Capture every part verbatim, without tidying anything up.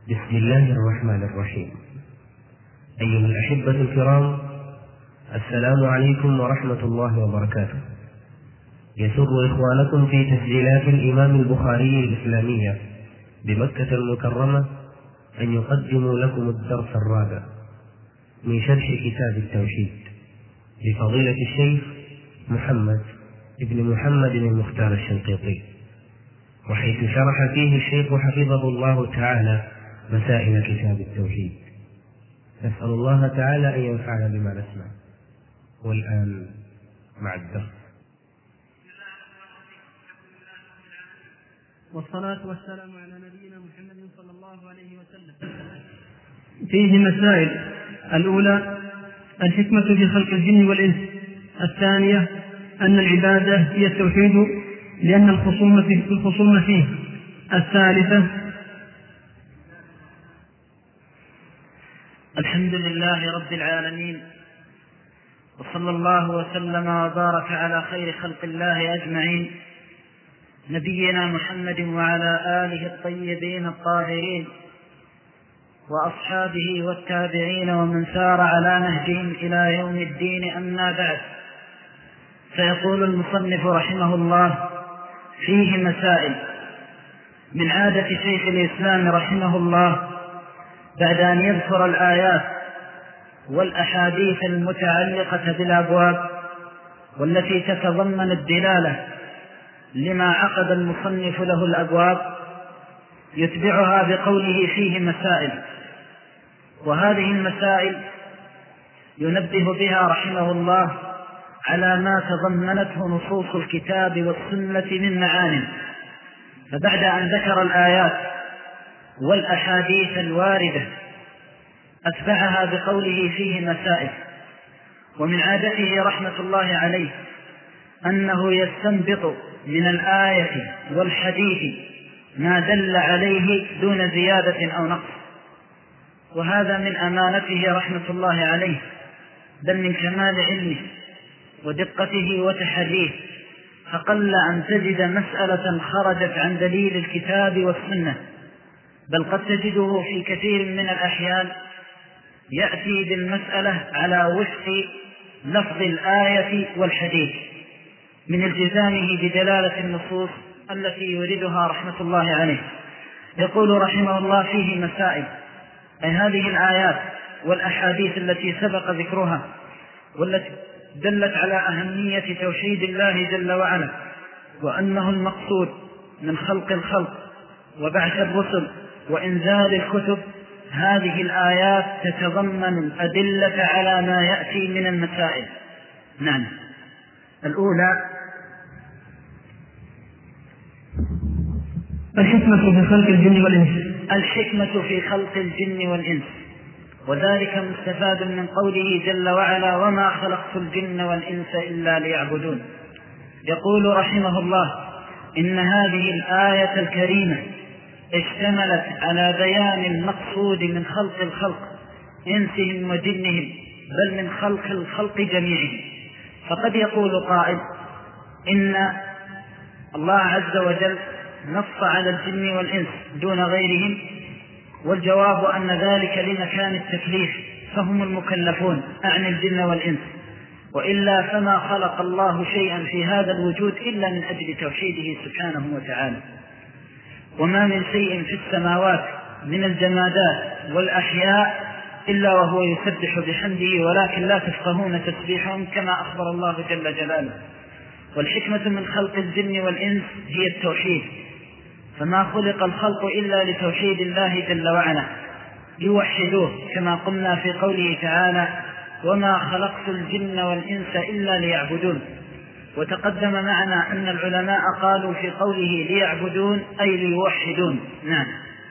بسم الله الرحمن الرحيم. أيها الأحبة الكرام، السلام عليكم ورحمة الله وبركاته. يسر إخوانكم في تسجيلات الإمام البخاري الإسلامية بمكة المكرمة أن يقدموا لكم الدرس الرابع من شرح كتاب التوحيد لفضيلة الشيخ محمد ابن محمد المختار الشنقيطي، وحيث شرح فيه الشيخ حفظه الله تعالى مسائل كتاب التوحيد. نسأل الله تعالى أن ينفعنا بما نسمع. والآن مع الدرس. والصلاة والسلام على نبينا محمد صلى الله عليه وسلم. فيه مسائل: الأولى الحكمة في خلق الجن والإنس. الثانية أن العبادة هي التوحيد لأن الخصوم فيه. الثالثة الحمد لله رب العالمين، وصلى الله وسلم وبارك على خير خلق الله أجمعين، نبينا محمد وعلى آله الطيبين الطاهرين وأصحابه والتابعين ومن سار على نهجهم إلى يوم الدين. أما بعد، فيقول المصنف رحمه الله: فيه مسائل. من عادة شيخ الإسلام رحمه الله بعد أن يذكر الآيات والأحاديث المتعلقة بالأبواب والتي تتضمن الدلالة لما عقد المصنف له الأبواب، يتبعها بقوله فيه مسائل. وهذه المسائل ينبه بها رحمه الله على ما تضمنته نصوص الكتاب والسنة من معان. فبعد أن ذكر الآيات والأحاديث الواردة أتبعها بقوله فيه مسائل. ومن عادته رحمة الله عليه أنه يستنبط من الآية والحديث ما دل عليه دون زيادة أو نقص، وهذا من أمانته رحمة الله عليه، بل من كمال علمه ودقته وتحريه. فقل أن تجد مسألة خرجت عن دليل الكتاب والسنة، بل قد تجده في كثير من الأحيان يأتي بالمسألة على وفق لفظ الآية والحديث من التزامه بدلالة النصوص التي يريدها رحمة الله عليه. يقول رحمه الله: فيه مسائل، أي هذه الآيات والأحاديث التي سبق ذكرها والتي دلت على أهمية توحيد الله جل وعلا، وأنه المقصود من خلق الخلق وبعث الرسل وإنزال الكتب. هذه الآيات تتضمن الأدلة على ما يأتي من المسائل. نعم. الأولى الحكمة في خلق الجن والإنس. الحكمة في خلق الجن والإنس، وذلك مستفاد من قوله جل وعلا: وما خلقت الجن والإنس إلا ليعبدون. يقول رحمه الله: إن هذه الآية الكريمة اشتملت على بيان المقصود من خلق الخلق إنسهم وجنهم، بل من خلق الخلق جميعهم. فقد يقول قائل إن الله عز وجل نص على الجن والإنس دون غيرهم، والجواب أن ذلك لمكان التكليف، فهم المكلفون أعني الجن والإنس، وإلا فما خلق الله شيئا في هذا الوجود إلا من أجل توحيده سبحانه وتعالى. وما من شيء في السماوات من الجمادات والأحياء إلا وهو يسبح بحمده، ولكن لا تفقهون تسبيحهم كما أخبر الله جل جلاله. والحكمة من خلق الجن والإنس هي التوحيد، فما خلق الخلق إلا لتوحيد الله جل وعلا، يوحدوه، كما قلنا في قوله تعالى: وما خلقت الجن والإنس إلا ليعبدون. وتقدم معنا أن العلماء قالوا في قوله ليعبدون أي ليوحدون. نعم.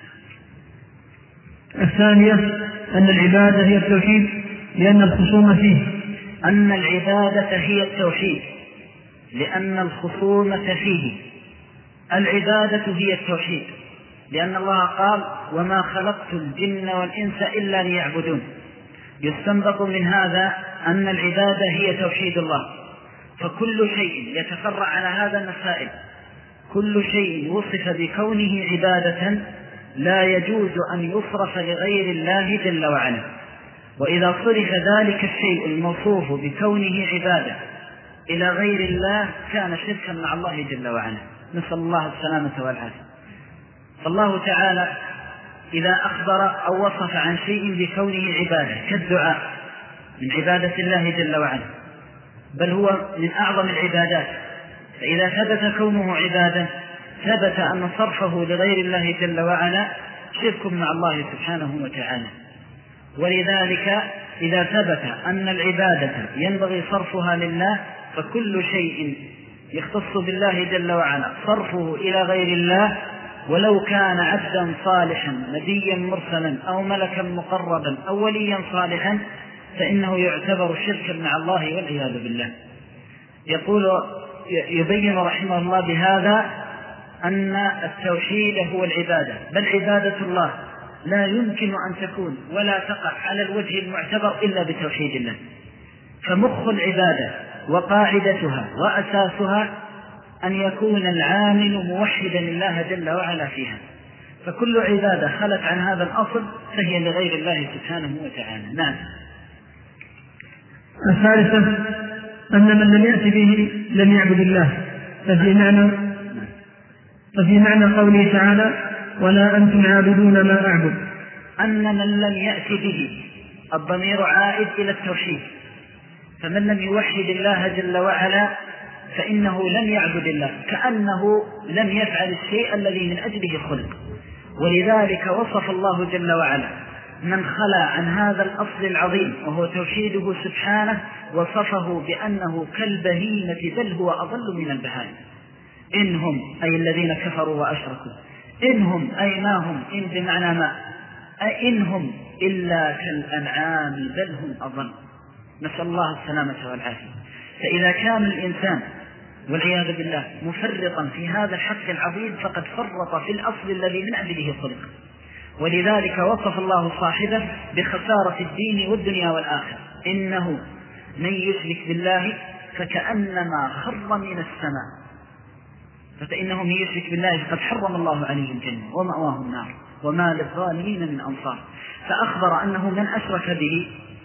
الثانية أن العبادة هي التوحيد لأن الخصوم فيه. أن العبادة هي التوحيد لأن الخصومة فيه. العبادة هي التوحيد لأن الله قال: وما خلقت الجن والإنس إلا ليعبدون. يستنبط من هذا أن العبادة هي توحيد الله. فكل شيء يتفرع على هذا المسائل، كل شيء وصف بكونه عبادة لا يجوز أن يصرف لغير الله جل وعلا. وإذا صرف ذلك الشيء الموصوف بكونه عبادة إلى غير الله كان شركا مع الله جل وعلا، نسأل الله السلامة والعافية. فالله تعالى إذا أخبر أو وصف عن شيء بكونه عبادة كالدعاء من عبادة الله جل وعلا، بل هو من أعظم العبادات، فإذا ثبت كونه عبادة ثبت أن صرفه لغير الله جل وعلا شرك مع الله سبحانه وتعالى. ولذلك إذا ثبت أن العبادة ينبغي صرفها لله فكل شيء يختص بالله جل وعلا صرفه إلى غير الله ولو كان عبدا صالحا نبيا مرسلا أو ملكا مقربا أو وليا صالحا فإنه يعتبر شركا مع الله والعياذ بالله. يقول يبين رحمه الله بهذا أن التوحيد هو العبادة، بل عبادة الله لا يمكن أن تكون ولا تقع على الوجه المعتبر إلا بتوحيد الله. فمخ العبادة وقاعدتها وأساسها أن يكون العامل موحدا لله جل وعلا فيها، فكل عبادة خلت عن هذا الأصل فهي لغير الله سبحانه وتعالى. نعم. الثالثة أن من لم يأت به لم يعبد الله، ففي معنى ففي معنى قوله تعالى ولا أنتم عابدون ما أعبد، أن من لم يأت به الضمير عائد إلى التوحيد، فمن لم يوحد الله جل وعلا فإنه لم يعبد الله، كأنه لم يفعل الشيء الذي من أجله خلق. ولذلك وصف الله جل وعلا من خلى عن هذا الأصل العظيم وهو توحيده سبحانه وصفه بأنه كالبهيمة بل هو أضل من البهائم. إنهم أي الذين كفروا وأشركوا، إنهم أي ما هم، إن بمعنى ما، إنهم إلا كالأنعام بل هم أضل، نسأل الله السلامة والعافية. فإذا كان الإنسان والعياذ بالله مفرطا في هذا الحق العظيم فقد فرط في الأصل الذي من أجله خلق. ولذلك وصف الله صاحبه بخسارة الدين والدنيا والآخرة، إنه من يشرك بالله فكأنما خر من السماء، فإنه من يشرك بالله فقد حرم الله عليه الجنة ومأواه النار وما للظالمين من أنصار. فأخبر أنه من أشرك به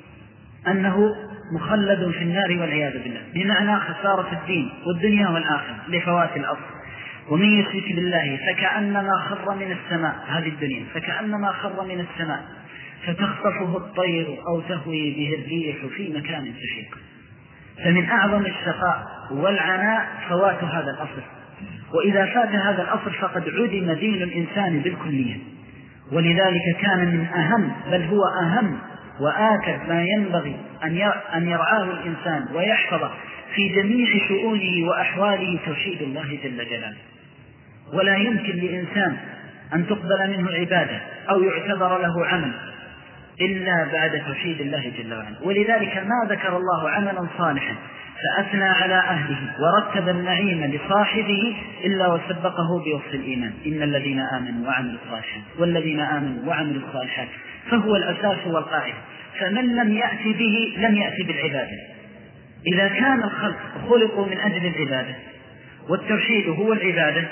أنه مخلد في النار والعياذ بالله، بمعنى خسارة الدين والدنيا والآخرة لفوات الأصل. ومن يشرك بالله فكأنما خر من السماء، هذه الدنيا فكأنما خر من السماء فتخطفه الطير أو تهوي به الريح في مكان سحيق. فمن أعظم الشقاء والعناء فوات هذا الأصل، وإذا فات هذا الأصل فقد عدم دين الإنسان بالكلية. ولذلك كان من أهم بل هو أهم وآكد ما ينبغي أن يرعاه الإنسان ويحفظه في جميع شؤونه وأحواله توحيد الله جل جلاله. ولا يمكن لإنسان أن تقبل منه عبادة أو يعتبر له عمل إلا بعد توحيد الله جل وعلا. ولذلك ما ذكر الله عملا صالحا فأثنى على أهله ورتب النعيم لصاحبه إلا وسبقه بوصف الإيمان، إن الذين آمنوا وعملوا الصالحات والذين آمنوا وعملوا الصالحات، فهو الأساس والقاعدة. فمن لم يأتي به لم يأتي بالعبادة. إذا كان الخلق خلقوا من أجل العبادة والتوحيد هو العبادة،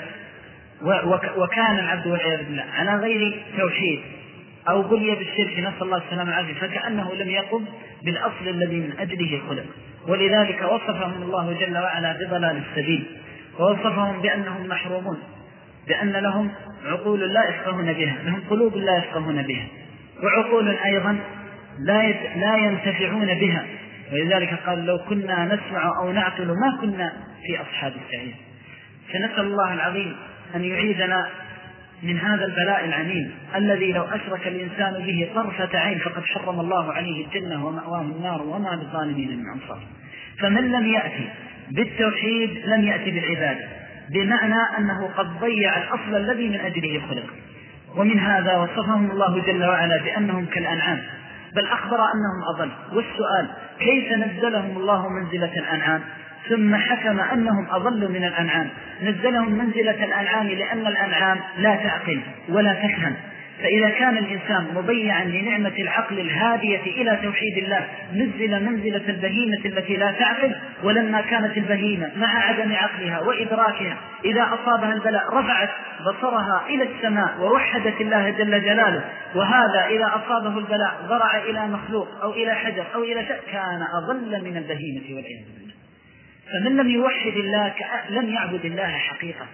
وكان العبد والعياذ بالله على غير توحيد أو بلي بالشرك نسأل الله السلامة والعافية فكأنه لم يقم بالأصل الذي من أجله خلق. ولذلك وصفهم الله جل وعلا بضلال السبيل، ووصفهم بأنهم محرومون، بأن لهم عقول لا يفقهون بها، لهم قلوب لا يفقهون بها، وعقول أيضا لا ينتفعون بها. ولذلك قال لو كنا نسمع أو نعقل ما كنا في أصحاب السعير. فنسأل الله العظيم أن يعيذنا من هذا البلاء العميم الذي لو أشرك الإنسان به طرفة عين فقد حرم الله عليه الجنة ومأواه النار وما للظالمين من أنصار. فمن لم يأتي بالتوحيد لم يأتي بالعبادة، بمعنى أنه قد ضيع الأصل الذي من أجله خلق. ومن هذا وصفهم الله جل وعلا بأنهم كالأنعام بل أخبر أنهم أضل. والسؤال كيف نزلهم الله منزلة الأنعام ثم حكم أنهم أضل من الأنعام؟ نزلهم منزلة الأنعام لأن الأنعام لا تعقل ولا تفهم. فإذا كان الإنسان مبيعا لنعمة العقل الهادية إلى توحيد الله نزل منزلة البهيمة التي لا تعقل. ولما كانت البهيمة مع عدم عقلها وإدراكها إذا أصابها البلاء رفعت بصرها إلى السماء ووحدت الله جل جلاله، وهذا إذا أصابه البلاء ضرع إلى مخلوق أو إلى حجر أو إلى شيء كان أضل من البهيمة والعياذ بالله. فمن لم يوحد الله لم يعبد الله حقيقة،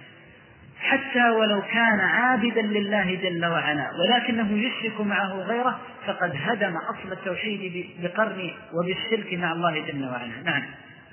حتى ولو كان عابدا لله جل وعلا ولكنه يشرك معه غيره فقد هدم أصل التوحيد بقرن وبالشرك مع الله جل وعلا. نعم.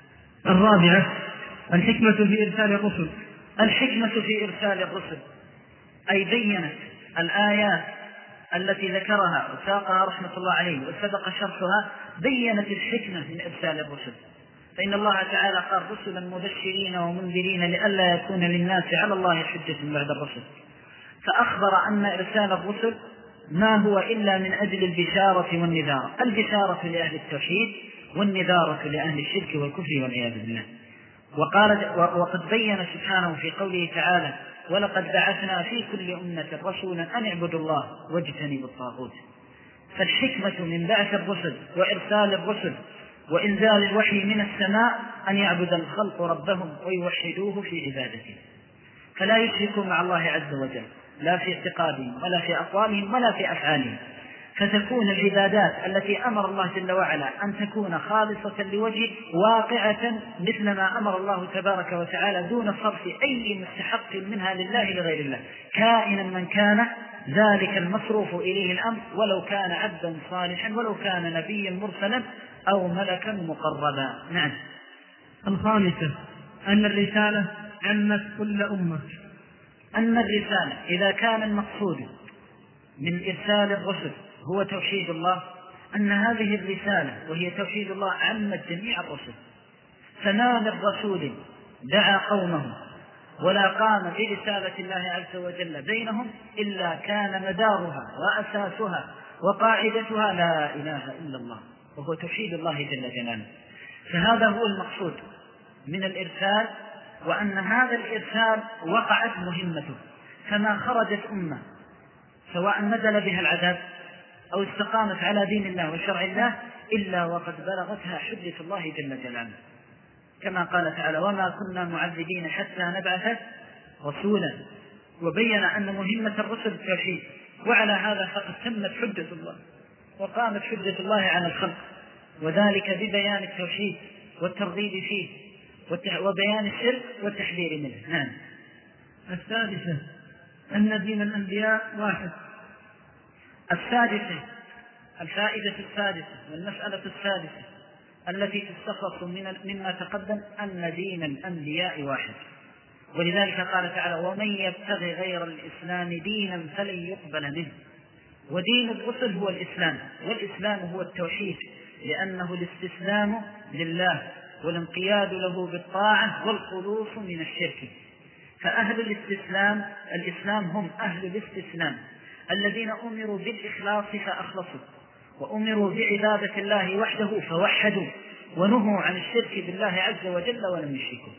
الرابعة الحكمة في إرسال الرسل. الحكمة في إرسال الرسل أي بينت الآيات التي ذكرها وساقها رحمة الله عليه وسبق شرحها، بينت الحكمة من إرسال الرسل. فإن الله تعالى قال رسلا مبشرين ومنذرين لئلا يكون للناس على الله حجة بعد الرسل، فأخبر أن إرسال الرسل ما هو إلا من أجل البشارة والنذارة، البشارة لأهل التوحيد والنذارة لأهل الشرك والكفر والعياذ بالله. وقال وقد بين سبحانه في قوله تعالى ولقد بعثنا في كل أمة رسولا أن اعبدوا الله واجتنبوا الطاغوت. فالحكمة من بعث الرسل وإرسال الرسل وإنزال الوحي من السماء أن يعبد الخلق ربهم ويوحدوه في عبادته، فلا يشركوا مع الله عز وجل لا في اعتقادهم ولا في أقوالهم ولا في أفعالهم، فتكون العبادات التي أمر الله جل وعلا أن تكون خالصة لوجهه واقعة مثل ما أمر الله تبارك وتعالى دون صرف أي مستحق منها لله لغير الله، كائنا من كان ذلك المصروف إليه الأمر، ولو كان عبدا صالحا ولو كان نبيا مرسلا أو ملكا مقربا. نعم. الخامسة أن الرسالة عمت كل أمة. أن الرسالة إذا كان المقصود من إرسال الرسل هو توحيد الله، أن هذه الرسالة وهي توحيد الله عمت جميع الرسل، فما من رسول دعا قومه ولا قام برسالة الله عز وجل بينهم إلا كان مدارها وأساسها وقاعدتها لا إله إلا الله، وهو توحيد الله جل جلاله. فهذا هو المقصود من الإرسال، وأن هذا الإرسال وقعت مهمته، فما خرجت أمة سواء نزل بها العذاب أو استقامت على دين الله وشرع الله إلا وقد بلغتها حجة الله جل جلاله، كما قال تعالى وما كنا معذبين حتى نبعث رسولا، وبين أن مهمة الرسل التوحيد، وعلى هذا فقد تمت حجة الله وقامت حجة الله على الخلق، وذلك ببيان التوحيد والترغيب فيه وبيان الشرك والتحذير منه. نعم. السادسة أن دين الأنبياء واحد. السادسة الفائدة السادسة والمسألة السادسة التي تستخلص من مما تقدم أن دين الأنبياء واحد، ولذلك قال تعالى ومن يبتغي غير الإسلام دينا فلن يقبل منه. ودين الرسل هو الإسلام، والإسلام هو التوحيد، لأنه الاستسلام لله والانقياد له بالطاعة والخلوص من الشرك. فأهل الاستسلام الإسلام هم أهل الاستسلام الذين أمروا بالإخلاص فأخلصوا، وأمروا بعبادة الله وحده فوحدوا، ونهوا عن الشرك بالله عز وجل ولم يشركوا.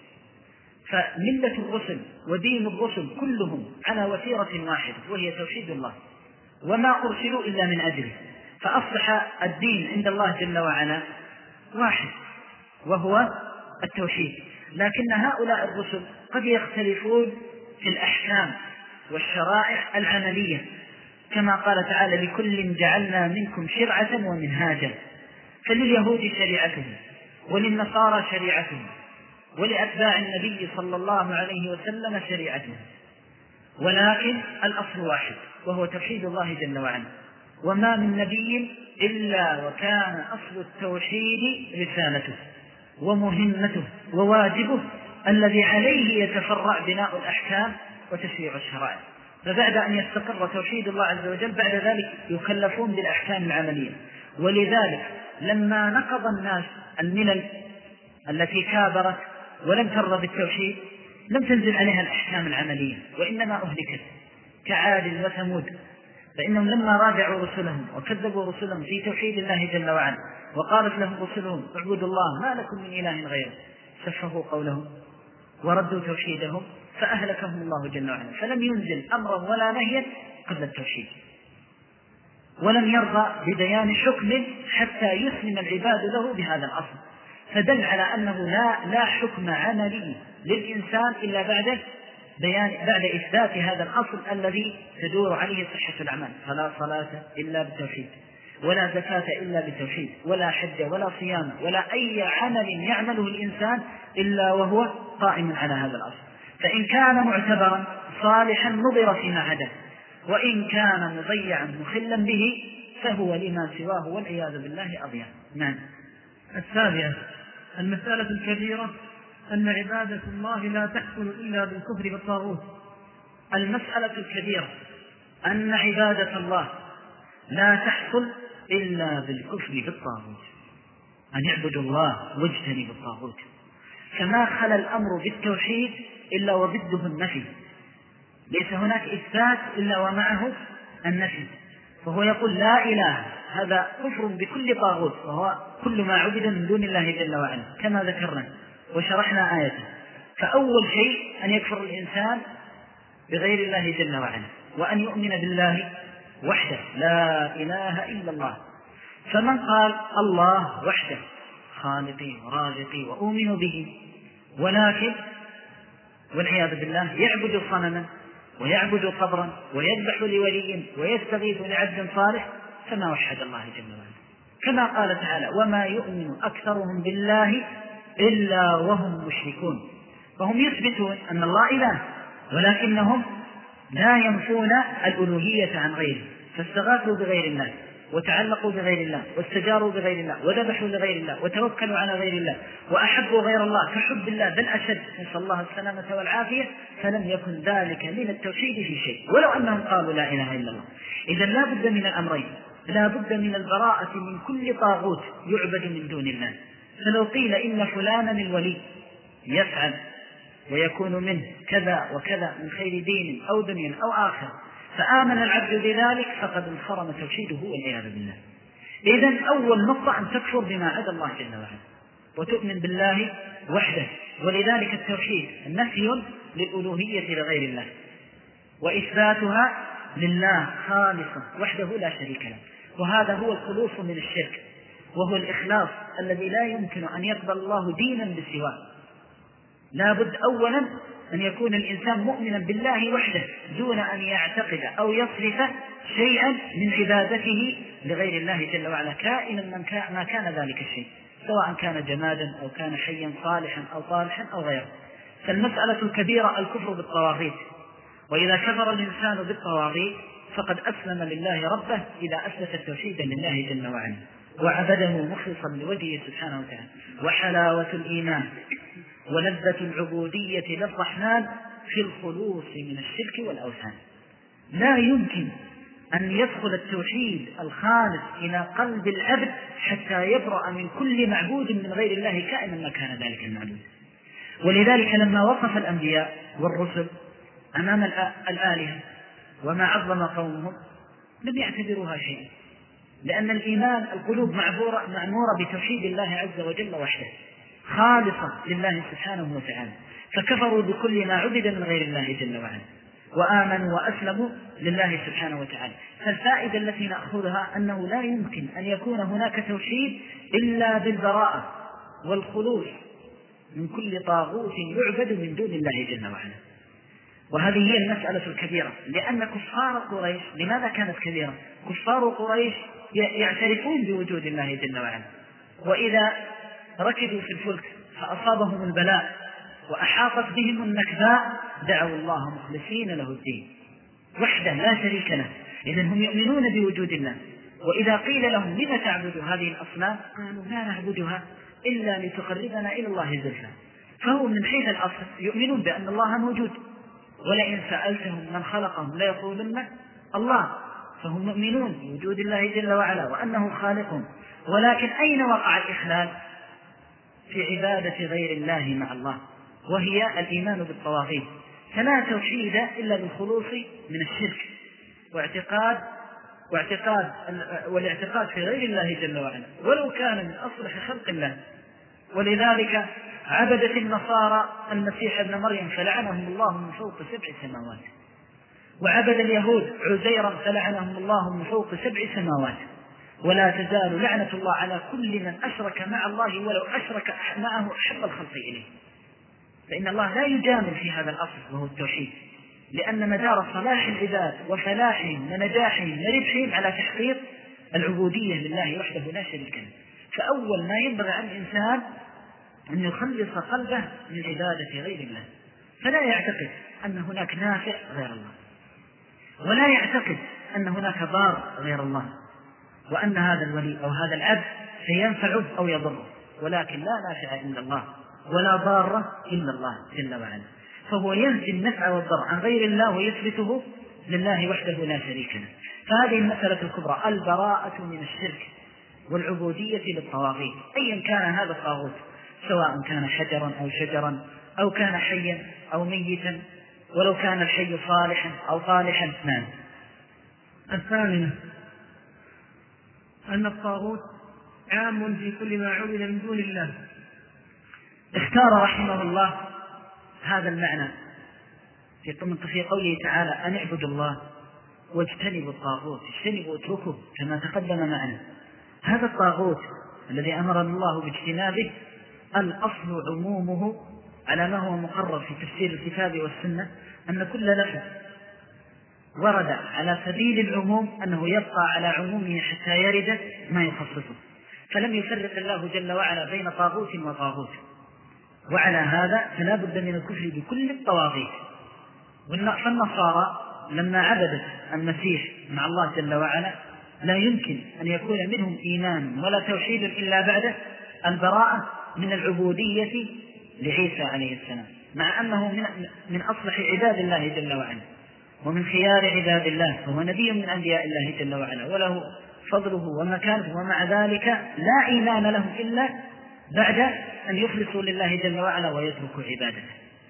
فملة الرسل ودين الرسل كلهم على وتيرة واحدة وهي توحيد الله، وما أرسلوا إلا من أجله، فأصبح الدين عند الله جل وعلا واحد وهو التوحيد. لكن هؤلاء الرسل قد يختلفون في الأحكام والشرائع العملية، كما قال تعالى لكل جعلنا منكم شرعة ومنهاجا، فلليهود شريعتهم وللنصارى شريعتهم ولأتباع النبي صلى الله عليه وسلم شريعتهم، ولكن الأصل واحد وهو توحيد الله جل وعلا. وما من نبي إلا وكان أصل التوحيد رسالته ومهمته وواجبه الذي عليه يتفرع بناء الأحكام وتشريع الشرائع. فبعد أن يستقر توحيد الله عز وجل بعد ذلك يكلفون بالأحكام العملية. ولذلك لما نقض الناس الملل التي كابرت ولم ترضى بالتوحيد لم تنزل عليها الأحكام العملية، وإنما أهلكت كعاد وثمود، فإنهم لما راجعوا رسلهم وكذبوا رسلهم في توحيد الله جل وعلا وقالت لهم رسلهم اعبدوا الله ما لكم من إله غيره سفهوا قولهم وردوا توحيدهم فأهلكهم الله جل وعلا. فلم ينزل أمرا ولا نهيا قبل التوحيد، ولم يرضى ببيان حكم حتى يسلم العباد له بهذا الأصل، فدل على أنه لا, لا حكم عملي للإنسان إلا بعد بيان بعد إثبات هذا الأصل الذي تدور عليه صحة الأعمال: فلا صلاة إلا بالتوحيد، ولا زكاة إلا بالتوحيد، ولا حج ولا صيام ولا أي عمل يعمله الإنسان إلا وهو قائم على هذا الأصل. فإن كان معتبرا صالحا نظر فيما عداه، وإن كان مضيعا مخلا به فهو لما سواه والعياذ بالله أضيع. نعم. السابعة: المسألة الكبيرة أن عبادة الله لا تحصل إلا بالكفر بالطاغوت. المسألة الكبيرة أن عبادة الله لا تحصل إلا بالكفر بالطاغوت، أن يعبدوا الله واجتنبوا الطاغوت. فما خلا الأمر بالتوحيد إلا وضده النفي، ليس هناك إثبات إلا ومعه النفي. فهو يقول لا إله، هذا كفر بكل طاغوت، وهو كل ما عبد من دون الله جل وعلا كما ذكرنا وشرحنا آيته. فأول شيء أن يكفر الإنسان بغير الله جل وعلا، وأن يؤمن بالله وحده لا إله إلا الله. فمن قال الله وحده خالقي ورازقي وأؤمن به، ولكن والعياذ بالله يعبد صنما ويعبد قبرا ويذبح لولي ويستغيث لعبد صالح، فما وحد الله جل وعلا. كما قال تعالى: وما يؤمن أكثرهم بالله إلا وهم مشركون. فهم يثبتون أن الله إله، ولكنهم لا ينفون الألوهية عن غيره، فاستغاثوا بغير الله وتعلقوا بغير الله واستجاروا بغير الله وذبحوا لغير الله وتوكلوا على غير الله وأحبوا غير الله كحب الله بل أشد، نسأل الله السلامة والعافية. فلم يكن ذلك من التوحيد في شيء ولو أنهم قالوا لا إله إلا الله. إذا لا بد من الأمرين: لا بد من البراءة من كل طاغوت يعبد من دون الله. فلو قيل إن فلانا الولي يفعل ويكون منه كذا وكذا من خير دين أو دنيا أو آخر، فآمن العبد بذلك فقد انخرم توحيده والعياذ بالله. إذن أول نقطة أن تكفر بما عدا الله جل وعلا وتؤمن بالله وحده. ولذلك التوحيد نفي للألوهية لغير الله وإثباتها لله خالصا وحده لا شريك له. وهذا هو الخلوص من الشرك، وهو الإخلاص الذي لا يمكن أن يقبل الله دينا بسواه. لا بد أولا أن يكون الإنسان مؤمنا بالله وحده دون أن يعتقد أو يصرف شيئا من عبادته لغير الله جل وعلا، كائنا من كان ما كان ذلك الشيء، سواء كان جمادا أو كان حيا صالحا أو طالحا أو غيره. فالمسألة الكبيرة الكفر بالطواغيت. وإذا كفر الإنسان بالطواغيت فقد أسلم لله ربه إذا أثبت التوحيد لله جل وعلا وعبده مخلصا لوجهه سبحانه وتعالى. وحلاوة الإيمان ولذة العبودية للرحمن في الخلوص من الشرك والأوثان. لا يمكن أن يدخل التوحيد الخالص إلى قلب العبد حتى يبرأ من كل معبود من غير الله كائنا ما كان ذلك المعبود. ولذلك لما وقف الأنبياء والرسل أمام الآلهة وما عظم قومهم لم يعتبروها شيئا، لأن الإيمان القلوب معمورة معمورة بتوحيد الله عز وجل وحده خالصة لله سبحانه وتعالى، فكفروا بكل ما عبد من غير الله جل وعلا وآمنوا وأسلموا لله سبحانه وتعالى. فالفائدة التي نأخذها أنه لا يمكن أن يكون هناك توحيد إلا بالبراءة والخلوص من كل طاغوت يعبد من دون الله جل وعلا. وهذه هي المسألة الكبيرة، لأن كفار قريش لماذا كانت كبيرة؟ كفار قريش يعترفون بوجود الله جل وعلا، وإذا ركبوا في الفلك فأصابهم البلاء وأحاطت بهم النكباء دعوا الله مخلصين له الدين وحده لا شريك له. إذن هم يؤمنون بوجود الله. وإذا قيل لهم لما تعبدوا هذه الأصنام قالوا لا نعبدها إلا لتقربنا إلى الله زلفى. فهم من حيث الأصل يؤمنون بأن الله موجود، ولئن سألتهم من خلقهم لا يقولن الله. فهم مؤمنون بوجود الله جل وعلا وأنه خالقهم، ولكن أين وقع الإخلال؟ في عبادة غير الله مع الله، وهي الإيمان بالطواغيت. فلا توحيد إلا بالخلوص من الشرك واعتقاد واعتقاد والاعتقاد في غير الله جل وعلا ولو كان من أصلح خلق الله. ولذلك عبدت النصارى المسيح ابن مريم فلعنهم الله من فوق سبع سماوات، وعبد اليهود عزيرا فلعنهم الله من فوق سبع سماوات. ولا تزال لعنة الله على كل من أشرك مع الله ولو أشرك معه أحب الخلق إليه. فإن الله لا يجامل في هذا الأصل وهو التوحيد، لأن مدار صلاح العباد وفلاحهم ونجاحهم وربحهم على تحقيق العبودية لله وحده لا شريك له. فأول ما ينبغي على الإنسان أن يخلص قلبه من عبادة غير الله، فلا يعتقد أن هناك نافع غير الله، ولا يعتقد أن هناك ضار غير الله، وأن هذا الولي أو هذا العبد سينفعه أو يضره، ولكن لا نافع إلا الله ولا ضار إلا الله جل وعلا. فهو ينفي النفع والضر عن غير الله ويثبته لله وحده لا شريك له. فهذه المسألة الكبرى، البراءة من الشرك والعبودية للطواغيت أيا كان هذا الطاغوت، سواء كان حجرا أو شجرا أو كان حيا أو ميتا، ولو كان الحي صالحا أو صالحا. نعم. الثامنة أن الطاغوت عام في كل ما عبد من دون الله. اختار رحمه الله هذا المعنى في قوله تعالى أن اعبدوا الله واجتنبوا الطاغوت، اجتنبوا اتركوا كما تقدم معنا. هذا الطاغوت الذي أمر الله باجتنابه الأصل عمومه على ما هو مقرر في تفسير الكتاب والسنة، أن كل لفظ ورد على سبيل العموم أنه يبقى على عمومه حتى يرد ما يخصصه، فلم يفرق الله جل وعلا بين طاغوت وطاغوت. وعلى هذا فلا بد من الكفر بكل الطواغيت. فالنصارى لما عبدت المسيح مع الله جل وعلا لا يمكن أن يكون منهم إيمان ولا توحيد إلا بعد البراءة من العبودية لعيسى عليه السلام، مع أنه من, من أصلح عباد الله جل وعلا ومن خيار عباد الله، وهو نبي من أنبياء الله جل وعلا وله فضله ومكانته، ومع ذلك لا إيمان لهم إلا بعد أن يخلصوا لله جل وعلا ويتركوا عبادته.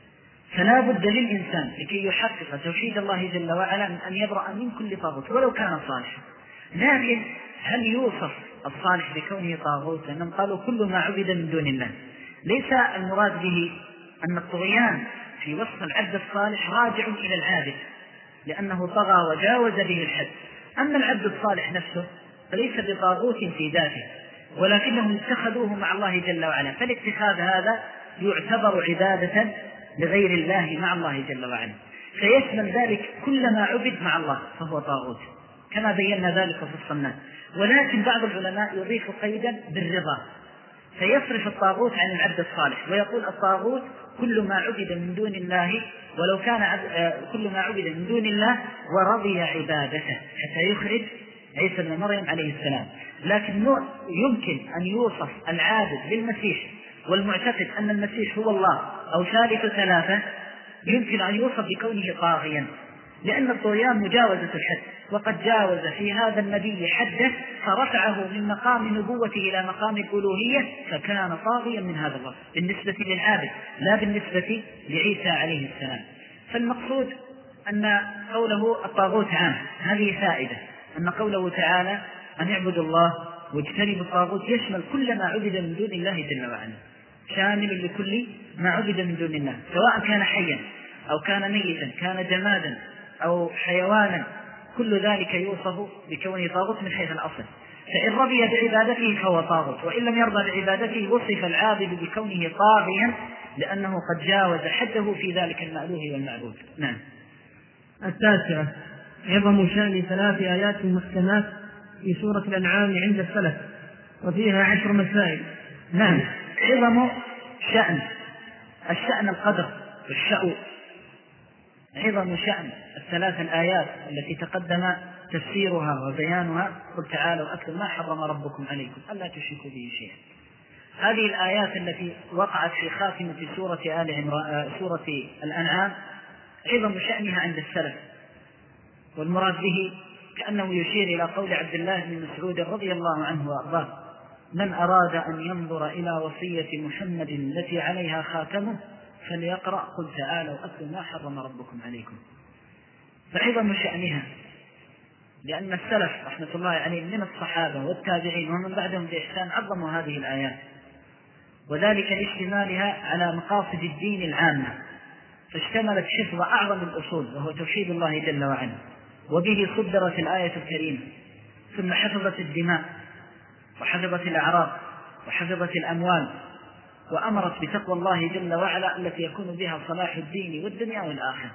فلا بد للإنسان لكي يحقق توحيد الله جل وعلا من أن يبرأ من كل طاغوت ولو كان صالحا. لكن هل يوصف الصالح بكونه طاغوت؟ لأنهم قالوا كل ما عبد من دون الله. ليس المراد به أن الطغيان في وصف العبد الصالح راجع إلى العابد لأنه طغى وجاوز به الحد. أما العبد الصالح نفسه فليس بطاغوت في ذاته، ولكنهم اتخذوه مع الله جل وعلا، فالاتخاذ هذا يعتبر عبادة لغير الله مع الله جل وعلا، فيشمل ذلك كل ما عبد مع الله فهو طاغوت كما بينا ذلك وفصلناه. ولكن بعض العلماء يضيف قيدا بالرضا فيصرف الطاغوت عن العبد الصالح ويقول الطاغوت كل ما عبد من دون الله ولو كان عبد كل ما عبد من دون الله ورضي عبادته، حتى يخرج عيسى بن مريم عليه السلام. لكن يمكن أن يوصف العابد للمسيح والمعتقد أن المسيح هو الله أو ثالث ثلاثة، يمكن أن يوصف بكونه طاغيا، لأن الطغيان مجاوزة الحد، وقد جاوز في هذا النبي حده فرفعه من مقام نبوته إلى مقام الألوهية، فكان طاغيا من هذا الوصف بالنسبة للعابد لا بالنسبة لعيسى عليه السلام. فالمقصود أن قوله الطاغوت عام، هذه فائدة أن قوله تعالى أن يعبدوا الله واجتنبوا الطاغوت يشمل كل ما عبد من دون الله جل وعلا، شامل لكل ما عبد من دون الله، سواء كان حيا أو كان ميتا، كان جمادا أو حيوانا، كل ذلك يوصف بكونه طاغوت من حيث الأصل. فإن رضي بعبادته فهو طاغوت، وإن لم يرضى بعبادته وصف العابد بكونه طاغيا لأنه قد جاوز حده في ذلك المألوه والمعبود. نعم. التاسعة عظم شأن ثلاث آيات محكمات في سورة الأنعام عند السلف، وفيها عشر مسائل. نعم. عظم شأن، الشأن القدر والشأو، عظم شأن الثلاث الآيات التي تقدم تفسيرها وبيانها. قل تعالوا أتلوا ما حرم ربكم عليكم ألا تشركوا به شيئا. هذه الآيات التي وقعت في خاتمة سورة آل عمران سورة الأنعام عظم شأنها عند السلف، والمراد به كأنه يشير إلى قول عبد الله بن مسعود رضي الله عنه وأرضاه: من أراد أن ينظر إلى وصية محمد التي عليها خاتمه فليقرأ قل تعالوا أتلوا ما حرم ربكم عليكم. فعظم شأنها لأن السلف رحمة الله عليهم من الصحابة والتابعين ومن بعدهم بإحسان عظموا هذه الآيات، وذلك لاشتمالها على مقاصد الدين العامة، فاشتملت حفظ أعظم الأصول وهو توحيد الله جل وعلا، وبه صدرت الآية الكريمة، ثم حفظت الدماء وحفظت الأعراض وحفظت الأموال وأمرت بتقوى الله جل وعلا التي يكون بها صلاح الدين والدنيا والآخرة.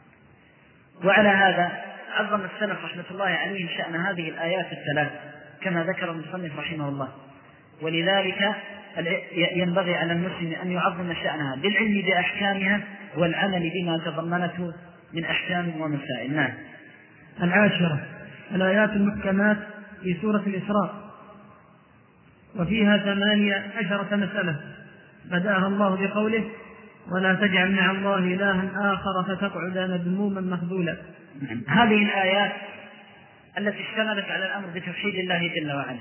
وعلى هذا عظم السلف رحمة الله عليهم شأن هذه الآيات الثلاث كما ذكر المصنف رحمه الله، ولذلك ينبغي على المسلم أن يعظم شأنها بالعلم بأحكامها والعمل بما تضمنته من أحكام ومسائل. نعم. العاشرة الآيات المحكمات في سورة الإسراء، وفيها ثمانية عشرة مسألة بدأها الله بقوله: ولا تجعل مع الله إلها آخر فتقعد مذموما مخذولا. هذه الآيات التي اشتملت على الأمر بتوحيد الله جل وعلا،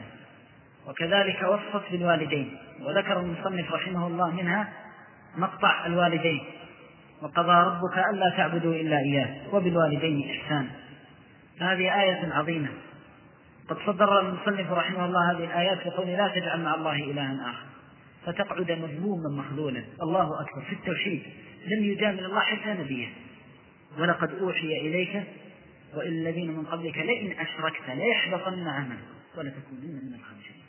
وكذلك وصفت بالوالدين، وذكر المصنف رحمه الله منها مقطع الوالدين: وقضى ربك ألا تعبدوا إلا إياه وبالوالدين إحسانا. هذه آية عظيمة قد صدر المصنف رحمه الله هذه الآيات بقول: لا تجعل مع الله إلها آخر فتقعد مذموما مخذولا. الله أكبر، في التوحيد لم يجامل الله حتى نبيه: ولقد أوحي إليك وإلى الذين من قبلك لئن أشركت ليحبطن عملك ولتكونن من الخاسرين.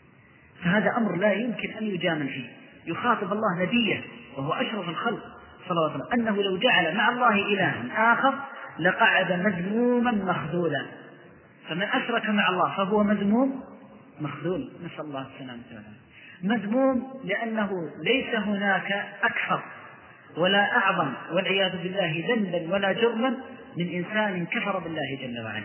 فهذا أمر لا يمكن أن يجامل فيه. يخاطب الله نبيه وهو أشرف الخلق صلوات الله أنه لو جعل مع الله إلها آخر لقعد مذموما مخذولا. فمن أشرك مع الله فهو مذموم مخذول، نسأل الله السلامة والعافية. مذموم لأنه ليس هناك أكثر ولا أعظم والعياذ بالله ذنبا ولا جرما من إنسان كفر بالله جل وعلا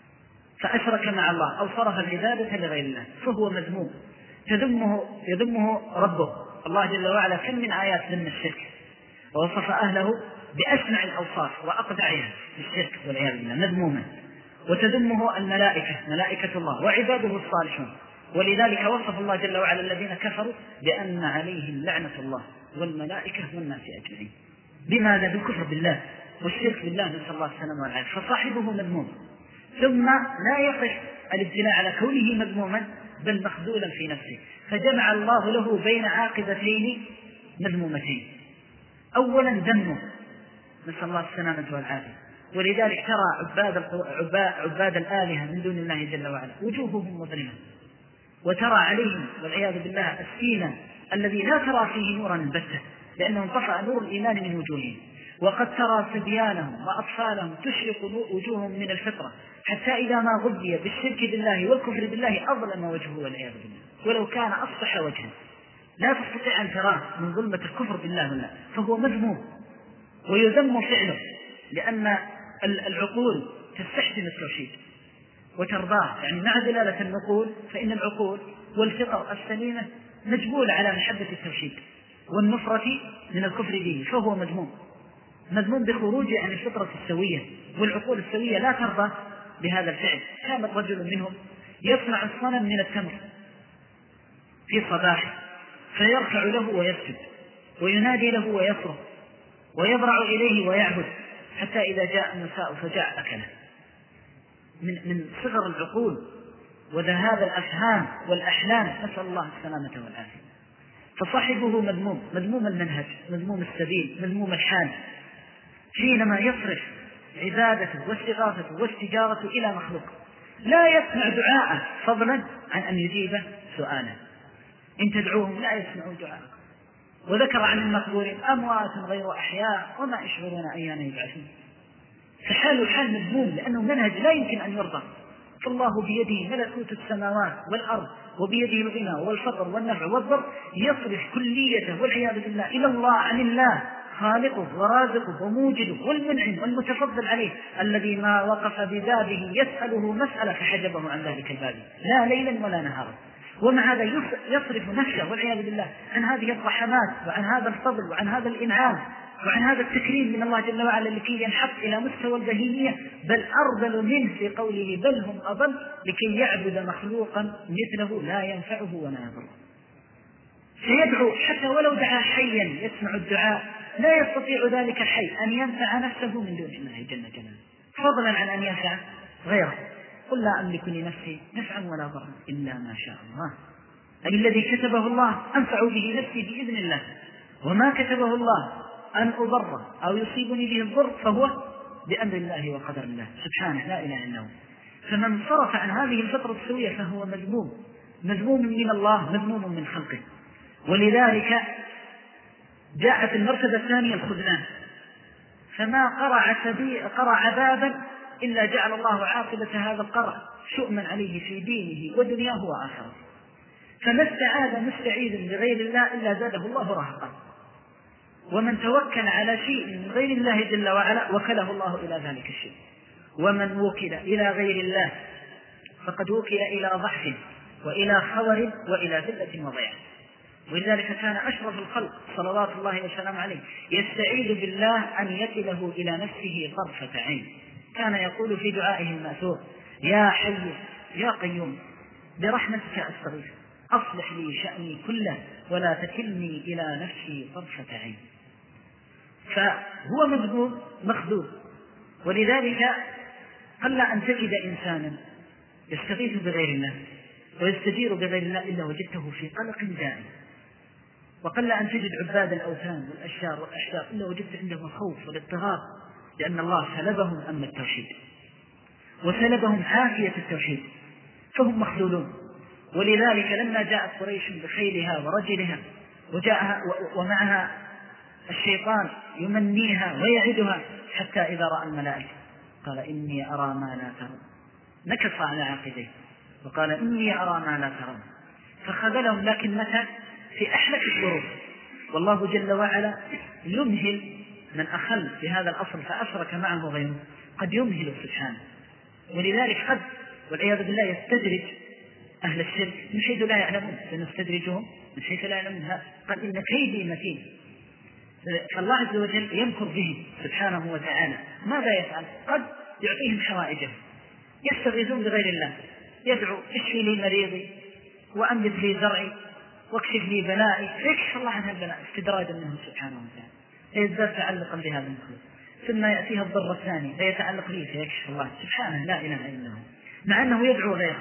فأشرك مع الله أو صرف العبادة لغير الله، فهو مذموم تذمه يذمه ربه الله جل وعلا. كم من آيات ذم الشرك ووصف أهله بأسمع الأوصاف وأقدعها بالشرك والعياذ بالله، مذموما. وتذمه الملائكة، ملائكة الله وعباده الصالحون، ولذلك وصف الله جل وعلا الذين كفروا بأن عليهم لعنة الله والملائكة والناس أجمعين. بماذا؟ بالكفر بالله والشرك بالله، نسأل الله السلامة والعافية. فصاحبه مذموم، ثم لا يقف الابتلاء على كونه مذموما بل مخذولا في نفسه، فجمع الله له بين عاقبتين مذمومتين: أولا ذمه، نسأل الله السلامة والعافية. ولذلك ترى عباد, عباد الآلهة من دون الله جل وعلا وجوههم مظلمة، وترى عليهم والعياذ بالله السينا الذي لا ترى فيه نورا البتة لأنه انطفأ نور الإيمان من وجوههم، وقد ترى صبيانهم وأطفالهم تشرق وجوههم من الفطرة، حتى إذا ما غذي بالشرك بالله والكفر بالله أظلم وجهه والعياذ بالله، ولو كان أصبح وجها لا تستطيع أن تراه من ظلمة الكفر بالله والله، فهو مذموم ويذم فعله، لأن العقول تستحسن التوحيد وترضاه، يعني مع دلالة النقول فإن العقول والفطر السليمة مجبولة على محبة التوحيد والنفرة من الكفر به، فهو مذموم مذموم بخروجه عن الفطرة السوية، والعقول السوية لا ترضى بهذا الفعل. كان رجل منهم يصنع الصنم من التمر في صباح فيركع له ويسجد وينادي له ويصرخ ويضرع إليه ويعبد، حتى إذا جاء المساء فجاء أكله. من, من صغر العقول وذهاب الأفهام والأحلام، نسأل الله السلامة والعافية. فصاحبه مذموم، مذموم المنهج، مذموم السبيل، مذموم الحال، حينما يصرف عبادته واستغاثته واستجارته إلى مخلوق لا يسمع دعاءه فضلا عن أن يجيب سؤاله. إن تدعوهم لا يسمعوا دعاءه. وذكر عن المقبورين: أموات غير أحياء وما يشعرون أيان يبعثون. فحاله حال مذموم لأنه منهج لا يمكن أن يرضى. فالله بيده ملكوت السماوات والأرض وبيده الغنى والفقر والنفع والضر، يصرف كليته والعياذ بالله إلى الله عن الله خالقه ورازقه وموجده والمنعم والمتفضل عليه، الذي ما وقف ببابه يسأله مسألة فحجبه عن ذلك الباب لا ليلا ولا نهارا. ومع هذا يصرف نفسه والعياذ بالله عن هذه الرحمات وعن هذا الفضل وعن هذا الإنعام وعن هذا التكريم من الله جل وعلا لكي ينحط إلى مستوى البهيمية، بل أرذل منه في قوله: بل هم أضل، لكي يعبد مخلوقا مثله لا ينفعه ولا يضره. فيدعو حتى ولو دعا حيا يسمع الدعاء لا يستطيع ذلك الحي أن ينفع نفسه من دون الله جل جلاله، فضلا عن أن ينفع غيره. قل لا أملك لنفسي نفعا ولا ضرا إلا ما شاء الله، أي الذي كتبه الله أنفع به نفسي بإذن الله، وما كتبه الله أن أضر أو يصيبني به الضر فهو بأمر الله وقدر الله سبحانه لا إله إلا هو. فمن صرف عن هذه الفطرة السوية فهو مذموم، مذموم من الله، مذموم من خلقه. ولذلك جاءت المرتبة الثانية الخذلان، فما قرع, قرع بابا إلا جعل الله عاقبة هذا القرع شؤما عليه في دينه ودنياه وآخره، فما استعاذ مستعيذ بغير الله إلا زاده الله رهقا، ومن توكل على شيء من غير الله جل وعلا وكله الله إلى ذلك الشيء، ومن وكل إلى غير الله فقد وكل إلى ضعف وإلى خور وإلى ذلة وضياع. ولذلك كان أشرف الخلق صلوات الله وسلامه عليه يستعيذ بالله أن يكله إلى نفسه طرفة عين، كان يقول في دعائه المأثور: يا حي يا قيوم برحمتك أستغيث أصلح لي شأني كله ولا تكلني إلى نفسي طرفة عين. فهو مذموم مخذول، ولذلك قل أن تجد إنسانا يستغيث بغير الله ويستجير بغير الله إلا وجدته في قلق دائم، وقل أن تجد عباد الأوثان والأشجار والأحجار إلا وجدت عندهم الخوف والاضطراب، لأن الله سلبهم أمن التوحيد وسلبهم عافية التوحيد، فهم مخذولون. ولذلك لما جاءت قريش بخيلها ورجلها وجاءها ومعها الشيطان يمنيها ويعدها، حتى إذا رأى الملائكة قال: إني أرى ما لا ترون، نكص على عقبيه وقال: إني أرى ما لا ترون، فخذلهم. لكن متى؟ في أحلك الظروف. والله جل وعلا يمهل من أخل في هذا الأصل فأشرك معه غيره، قد يمهل سبحانه. ولذلك قد والعياذ بالله يستدرج أهل الشرك من حيث لا يعلمون، سنستدرجهم من حيث لا يعلمون، قال: إن كيدي متين. فالله عز وجل يمكر بهم سبحانه وتعالى. ماذا يفعل؟ قد يعطيهم حوائجهم، يستغيثون بغير الله، يدعو: اشفي لي مريضي وأنبت لي زرعي واكشف لي بلائي، فيكشف الله عن البلاء استدراجا منه سبحانه وتعالى، فيزداد تعلقا بهذا المخلوق. ثم يأتيها الضر الثاني فيتعلق به فيكشف الله سبحانه لا إله إلا هو، مع أنه يدعو غيره.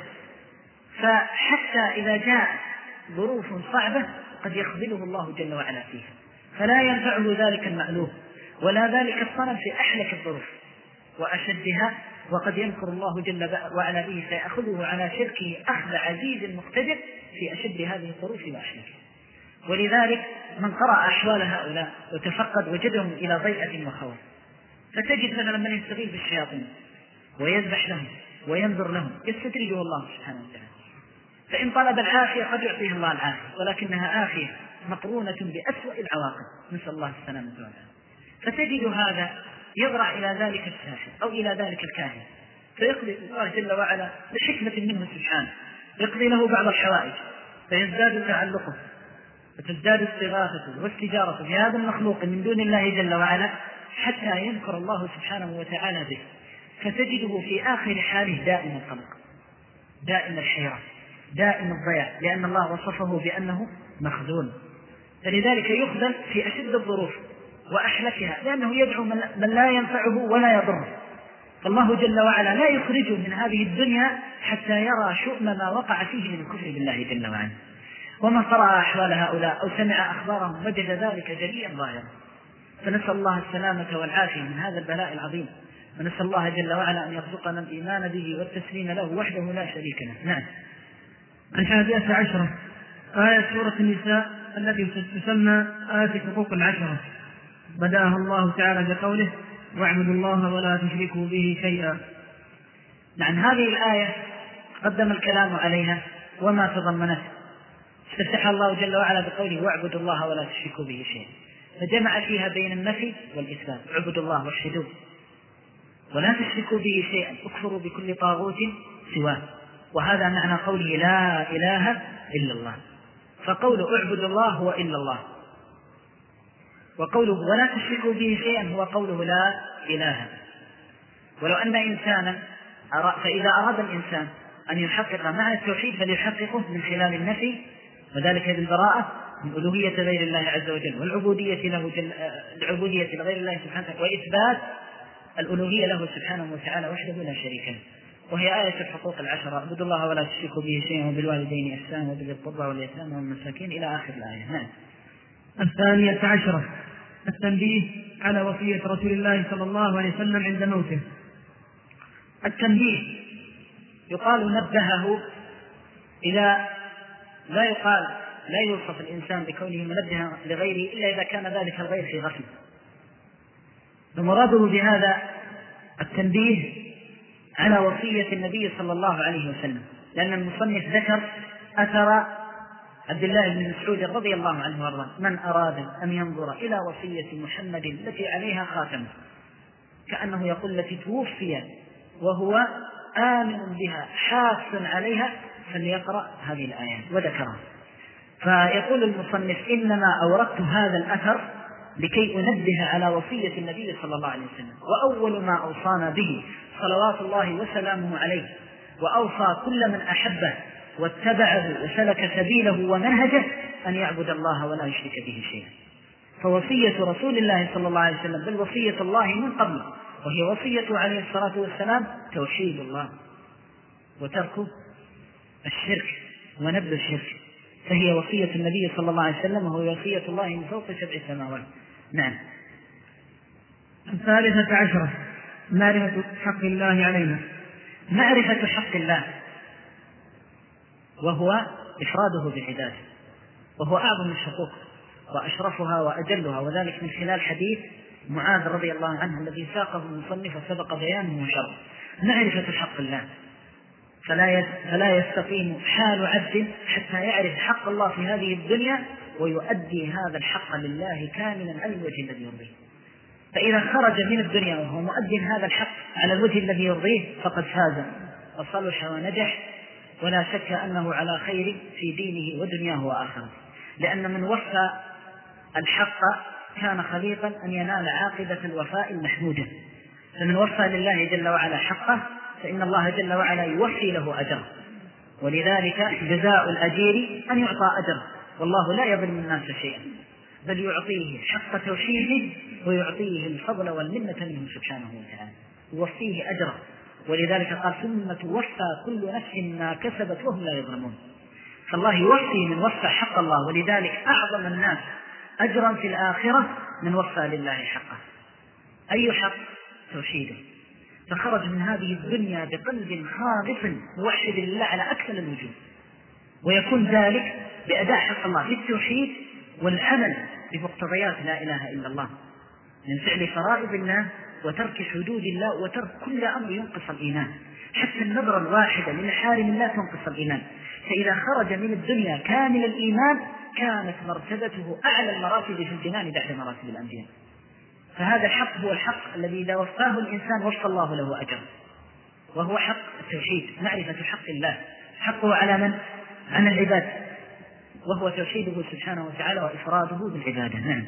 فحتى إذا جاء ظروف صعبة قد يخذله الله جل وعلا فيها، فلا ينفعه ذلك المألوف ولا ذلك الصنم في أحلك الظروف وأشدها، وقد ينكر الله جل وعلا به فيأخذه على شركه أخذ عزيز مقتدر في أشد هذه الظروف وأحلكها. ولذلك من قرأ أحوال هؤلاء وتفقد وجدهم إلى ضيئة وخوف، فتجد مثلا من يستغيث بالشياطين ويذبح لهم وينذر لهم يستدرجه الله سبحانه وتعالى، فإن طلب العافية قد يعطيه الله العافية، ولكنها عافية مقرونة بأسوأ العواقب، نسأل الله السلامة والعافية. فتجد هذا يضرع إلى ذلك الساحر أو إلى ذلك الكاهن، فيقضي الله جل وعلا بحكمة منه سبحانه يقضي له بعض الحوائج، فيزداد تعلقه وتزداد استغاثته واستجارته في هذا المخلوق من دون الله جل وعلا، حتى ينكر الله سبحانه وتعالى به، فتجده في آخر حاله دائم القلق، دائم الحيرة، دائم الضياع، لأن الله وصفه بأنه مخذول. فلذلك يخذل في أشد الظروف وأحلكها، لأنه يدعو من لا ينفعه ولا يضره. فالله جل وعلا لا يخرجه من هذه الدنيا حتى يرى شؤم ما وقع فيه من الكفر بالله جل وعلا. ومن قرأ أحوال هؤلاء أو سمع أخبارهم وجد ذلك جليا ظاهرا. فنسأل الله السلامة والعافية من هذا البلاء العظيم، ونسأل الله جل وعلا أن يرزقنا الإيمان به والتسليم له وحده لا شريك له. نعم. الحادية عشرة آية سورة النساء التي تسمى آية حقوق العشرة، بدأها الله تعالى بقوله: واعبدوا الله ولا تشركوا به شيئا. نعم، هذه الآية قدم الكلام عليها وما تضمنت، استفتح الله جل وعلا بقوله: واعبدوا الله ولا تشركوا به شيئا، فجمع فيها بين النفي والإثبات: اعبدوا الله وحدوه ولا تشركوا به شيئا، اكفروا بكل طاغوت سواه. وهذا معنى قوله لا إله إلا الله. فقوله اعبدوا الله هو إلا الله، وقوله ولا تشركوا به شيئا هو قوله لا إله. ولو أن إنسانا فإذا أراد الإنسان أن يحقق معنى التوحيد فليحققه من خلال النفي، وذلك بالبراءة من ألوهية غير الله عز وجل والعبودية له جل... العبودية لغير الله سبحانه وتعالى، وإثبات الألوهية له سبحانه وتعالى وحده لا شريك له. وهي آية الحقوق العشرة: اعبدوا الله ولا تشركوا به شيئا وبالوالدين إحسانا وبذي القربى واليتامى والمساكين إلى آخر الآية. نعم. الثانية عشرة التنبيه على وصية رسول الله صلى الله عليه وسلم عند موته. التنبيه يقال نبهه، إذا لا يقال لا يوصف الإنسان بكونه منبها لغيره إلا إذا كان ذلك الغير في غفلة. فمراده بهذا التنبيه على وصية النبي صلى الله عليه وسلم، لأن المصنف ذكر أثر عبد الله بن مسعود رضي الله عنه وارضاه: من أراد أن ينظر إلى وصية محمد التي عليها خاتمه، كأنه يقول التي توفي وهو آمن بها حاس عليها، فليقرأ هذه الآيات وذكرها. فيقول المصنف: إنما أوردت هذا الأثر لكي أنبه على وصية النبي صلى الله عليه وسلم، وأول ما أوصانا به صلوات الله وسلامه عليه، وأوصى كل من أحبه واتبعه وسلك سبيله ومنهجه أن يعبد الله ولا يشرك به شيئا. فوصية رسول الله صلى الله عليه وسلم بل وصية الله من قبل، وهي وصية عليه الصلاة والسلام توحيد الله وترك الشرك ونبذ الشرك، فهي وصية النبي صلى الله عليه وسلم وهو وصية الله من فوق سبع سماوات. نعم. الثالثة عشرة معرفة حق الله علينا. معرفة حق الله وهو إفراده بالعبادة، وهو أعظم الحقوق وأشرفها وأجلها، وذلك من خلال حديث معاذ رضي الله عنه الذي ساقه المصنف وسبق بيانه وشرحه. معرفة حق الله، فلا فلا يستقيم حال عبد حتى يعرف حق الله في هذه الدنيا ويؤدي هذا الحق لله كاملا على الوجه الذي يرضيه. فإذا خرج من الدنيا وهو مؤدي هذا الحق على الوجه الذي يرضيه فقد فاز وصلح ونجح، ولا شك أنه على خير في دينه ودنياه وآخرته، لأن من وفى الحق كان خليقا أن ينال عاقبة الوفاء المحمودة. فمن وفى لله جل وعلا حقه فإن الله جل وعلا يوفي له أجره، ولذلك جزاء الأجير أن يعطى أجره، والله لا يظلم الناس شيئا بل يعطيه حق توحيده ويعطيه الفضل والمنة منه سبحانه وتعالى، يوفيه أجره. ولذلك قال: ثم توفى كل نفس ما كسبت وهم لا يظلمون. فالله يوفي من وفى حق الله، ولذلك أعظم الناس أجرا في الآخرة من وفى لله حقه. أي حق؟ توحيده. فخرج من هذه الدنيا بقلب خالص موحد لله على أكثر الوجوه، ويكون ذلك بأداء حق الله في التوحيد والعمل بمقتضيات لا إله إلا الله من فعل فرائض الله وترك حدود الله وترك كل أمر ينقص الإيمان، حتى النظرة الواحدة لمحارم الله تنقص الإيمان. فإذا خرج من الدنيا كامل الإيمان كانت مرتبته أعلى المراتب في الجنان بعد مراتب الأنبياء. فهذا الحق هو الحق الذي إذا وفاه الإنسان وفى الله له أجر، وهو حق التوحيد، معرفة حق الله. حقه على من؟ عن العباد، وهو توحيده سبحانه وتعالى وإفراده بالعبادة. نعم.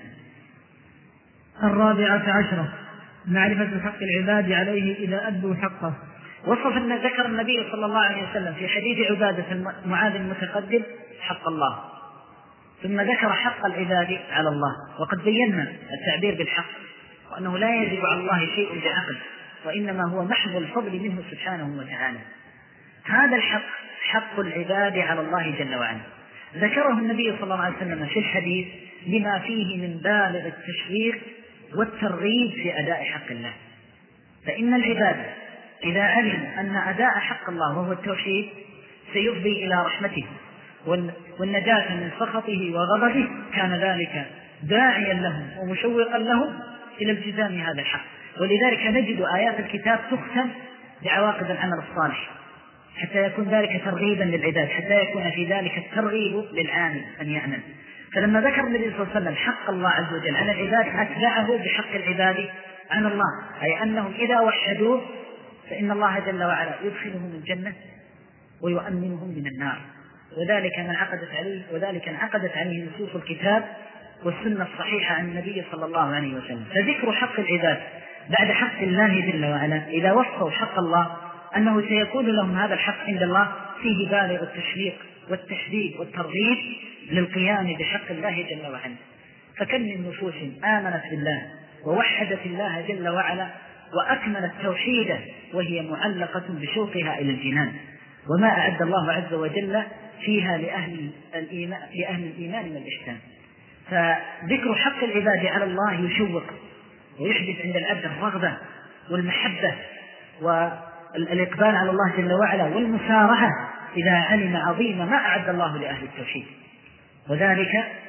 الرابعة عشرة معرفة حق العباد عليه إذا أدوا حقه. وصف أن ذكر النبي صلى الله عليه وسلم في حديث عبادة معاذ المتقدم حق الله، ثم ذكر حق العباد على الله. وقد بينا التعبير بالحق، وأنه لا يجب على الله شيء بعقل، وإنما هو محض الفضل منه سبحانه وتعالى. هذا الحق حق العباد على الله جل وعلا، ذكره النبي صلى الله عليه وسلم في الحديث لما فيه من بالغ التشويق والترغيب في أداء حق الله. فإن العباد إذا علموا أن أداء حق الله وهو التوحيد سيفضي إلى رحمته والنجاة من سخطه وغضبه، كان ذلك داعيا لهم ومشوقا لهم إلى التزام هذا الحق. ولذلك نجد آيات الكتاب تختم بعواقب العمل الصالح حتى يكون ذلك ترغيبا للعباد، حتى يكون في ذلك الترغيب للعامل أن يعمل. فلما ذكر النبي صلى الله عليه وسلم حق الله عز وجل على العباد أتبعه بحق العباد عن الله، أي أنهم إذا وحدوه فإن الله جل وعلا يدخلهم الجنة ويؤمنهم من النار، وذلك ما انعقدت عليه وذلك انعقدت عليه نصوص الكتاب والسنة الصحيحة عن النبي صلى الله عليه وسلم. فذكر حق العباد بعد حق الله جل وعلا إذا وفوا حق الله أنه سيكون لهم هذا الحق عند الله فيه بالغ التشويق والتشديد والترغيب للقيام بحق الله جل وعلا. فكم من نفوس آمنت بالله ووحدت الله جل وعلا وأكملت توحيده وهي معلقة بشوقها إلى الجنان، وما أعد الله عز وجل فيها لأهل الإيمان, لأهل الإيمان والإحسان. فذكر حق العباد على الله يشوق ويحدث عند العبد الرغبة والمحبة والإقبال على الله جل وعلا والمسارعة إذا علم عظيم ما أعد الله لأهل التوحيد. وذلك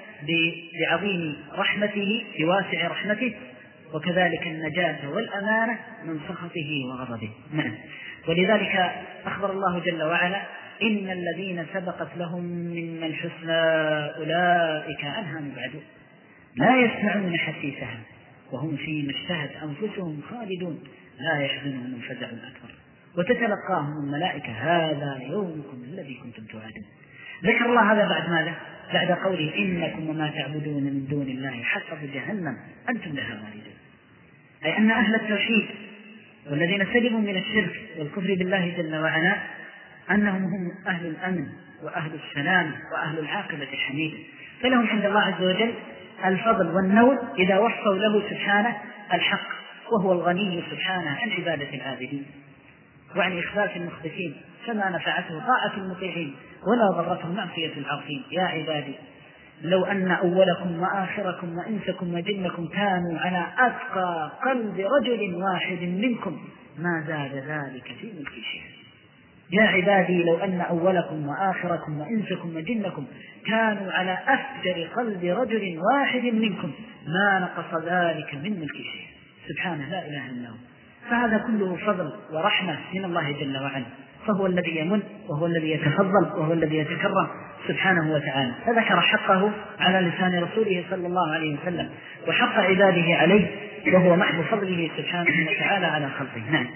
بعظيم رحمته بواسع رحمته، وكذلك النجاة والأمانة من سخطه وغضبه. نعم. ولذلك أخبر الله جل وعلا: إن الذين سبقت لهم منا الحسنى أولئك عنها مبعدون لا يسمعون حسيسها وهم فيما اشتهت أنفسهم خالدون لا يحزنهم الفزع الأكبر وتتلقاهم الملائكة هذا يومكم الذي كنتم توعدون. ذكر الله هذا بعد ماذا؟ بعد قوله: إنكم وما تعبدون من دون الله حسب جهنم أنتم لها واردون. أي أن أهل التوحيد والذين سلموا من الشرك والكفر بالله جل وعلا أنهم هم أهل الأمن وأهل السلام وأهل العاقبة الحميدة، فلهم عند الله عز وجل الفضل والنول إذا وصوا له سبحانه الحق، وهو الغني سبحانه عن عبادة العابدين وعن إخلاص المخبتين، فما نفعته طاعة المطيعين ولا ضرته معصية العاصين. يا عبادي لو أن أولكم وآخركم وإنسكم وجنكم كانوا على أتقى قلب رجل واحد منكم ما زاد ذلك في ملكي شيئا. يا عبادي لو أن أولكم وآخركم وإنسكم وجنكم كانوا على أفجر قلب رجل واحد منكم ما نقص ذلك من ملكي شيئا. سبحانه لا إله إلا هو. فهذا كله فضل ورحمة من الله جل وعلا، فهو الذي يمن وهو الذي يتفضل وهو الذي يتكرم سبحانه وتعالى. فذكر حقه على لسان رسوله صلى الله عليه وسلم وحق عباده عليه، وهو محض فضله سبحانه وتعالى على خلقه. نعم.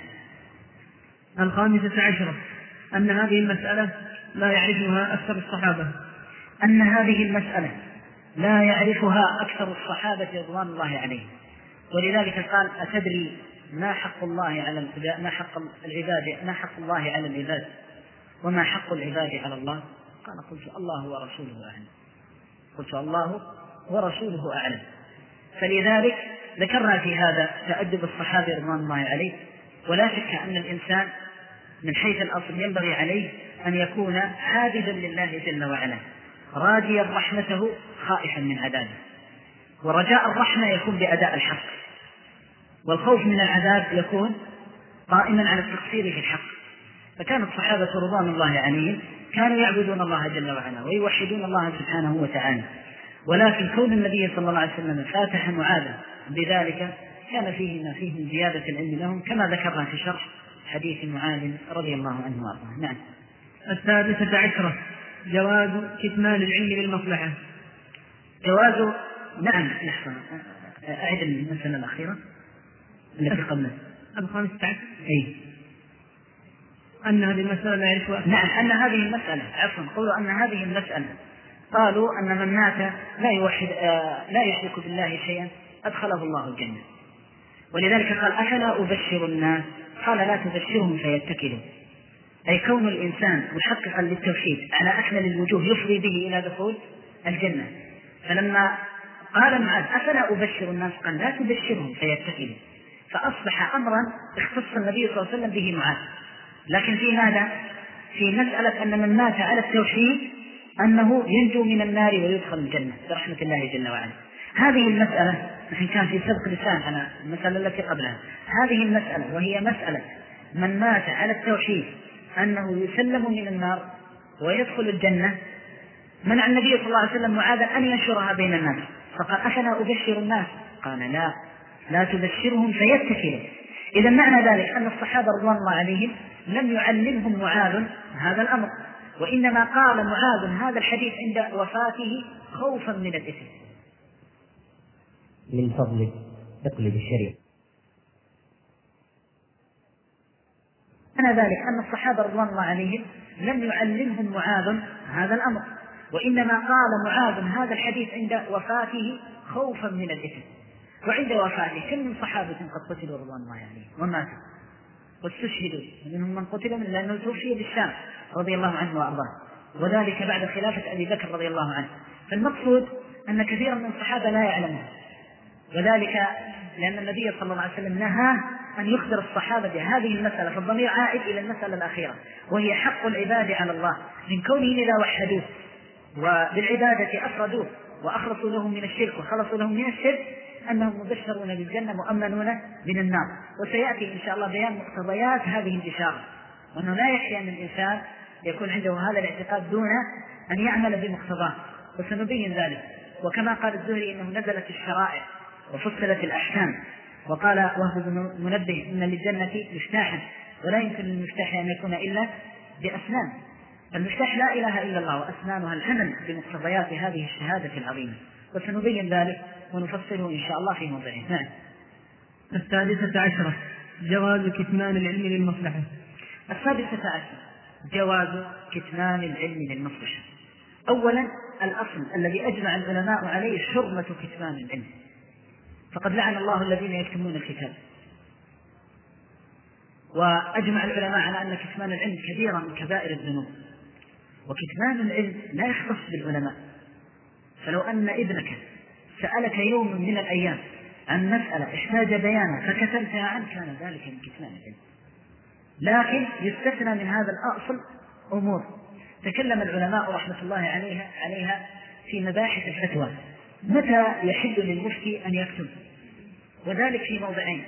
الخامسة عشرة أن هذه المسألة لا يعرفها أكثر الصحابة أن هذه المسألة لا يعرفها أكثر الصحابة رضوان الله عليهم. ولذلك قال: أتدري ما حق الله على العباد ما حق العباد ما حق الله على العباد وما حق العباد على الله؟ قال: قلت الله ورسوله أعلم. قلت الله ورسوله أعلم. فلذلك ذكرنا في هذا تأدب الصحابة رضوان الله عليه. ولا شك أن الإنسان من حيث الأصل ينبغي عليه أن يكون عابدا لله جل وعلا، راجيا رحمته خائفا من عذابه. ورجاء الرحمة يكون بأداء الحق، والخوف من العذاب يكون قائما على التقصير في الحق. فكان الصحابة رضوان الله عليهم كانوا يعبدون الله جل وعلا ويوحدون الله سبحانه وتعالى، ولكن كون النبي صلى الله عليه وسلم فاتح معاذا بذلك كان فيه ما فيه من زيادة العلم لهم، كما ذكرنا في شرح حديث معاذ رضي الله عنه وارضاه. نعم. السادسة عشرة جواز كتمان العلم للمصلحة. جواز نعم لحظة أعد المسألة الأخيرة التي قبلها. الخامسة عشرة أي أن هذه المسألة لا يعرفها. نعم أن هذه المسألة عفوا قولوا أن هذه المسألة قالوا أن من مات لا يوحد آه لا يشرك بالله شيئا أدخله الله الجنة. ولذلك قال: أفلا أبشر الناس؟ قال: لا تبشرهم فيتكلوا. أي كون الإنسان محققا للتوحيد على أكمل الوجوه يفضي به إلى دخول الجنة. فلما قال معاذ: أفلا أبشر الناس؟ قال: لا تبشرهم فيتكلوا. فأصبح أمرا اختص النبي صلى الله عليه وسلم به معاذ. لكن في ماذا؟ في مسألة أن من مات على التوحيد أنه ينجو من النار ويدخل الجنة برحمة الله جل وعلا. هذه المسألة نحن كان في سبق لسان على المسألة التي قبلها. هذه المسألة وهي مسألة من مات على التوحيد أنه يسلم من النار ويدخل الجنة، منع النبي صلى الله عليه وسلم معاذ أن ينشرها بين الناس، فقال: أفلا أبشر الناس؟ قال: لا لا تبشرهم فيتكلوا. إذا معنى ذلك أن الصحابة رضوان الله عليهم لم يعلمهم معاذ هذا الأمر، وإنما قال معاذ هذا الحديث عند وفاته خوفا من الإثم. من فضلك اقلب الشريعة. معنى ذلك أن الصحابة رضوان الله عليهم لم يعلمهم معاذ هذا الأمر، وإنما قال معاذ هذا الحديث عند وفاته خوفا من الإثم. وعند وفاته كم من صحابة قد قتلوا رضوان الله عليهم وماتوا واستشهدوا، منهم من قتل من لأنه توفي بالشام رضي الله عنه وأرضاه، وذلك بعد خلافة أبي بكر رضي الله عنه. فالمقصود أن كثيرا من الصحابة لا يعلمون، وذلك لأن النبي صلى الله عليه وسلم نهى أن يخبر الصحابة بهذه المسألة، فالضمير عائد إلى المسألة الأخيرة وهي حق العباد على الله، من كونهم إذا وحدوه وبالعبادة أفردوه وأخلصوا لهم من الشرك وخلصوا لهم من الشرك أنهم مبشرون بالجنة مؤمنون من النار. وسيأتي إن شاء الله بيان مقتضيات هذه البشارة، وأنه لا يكفي أن الإنسان يكون عنده هذا الاعتقاد دون أن يعمل بمقتضاه، وسنبين ذلك. وكما قال الزهري إنه نزلت الشرائع وفصلت الأحكام، وقال وهب بن منبه إن للجنة مفتاحا ولا يمكن للمفتاح أن يكون إلا بأسنان، المفتاح لا إله إلا الله وأسنانها العمل بمقتضيات هذه الشهادة العظيمة، وسنبين ذلك ونفصله إن شاء الله في موضعه. نعم. السادسة عشرة جواز كتمان العلم للمصلحة. السادسة عشرة جواز كتمان العلم للمصلحة. أولا الأصل الذي أجمع العلماء عليه حرمة كتمان العلم، فقد لعن الله الذين يكتمون الكتاب، وأجمع العلماء على أن كتمان العلم كبيرة من كبائر الذنوب، وكتمان العلم لا يختص بالعلماء. فلو أن ابنك سألك يوم من الأيام عن مسألة احتاج بيانا فكتمتها عنه كان ذلك من كتمان العلم. لكن يستثنى من هذا الأصل أمور تكلم العلماء رحمة الله عليها عليها في مباحث الفتوى، متى يحل للمفتي أن يكتب، وذلك في موضعين: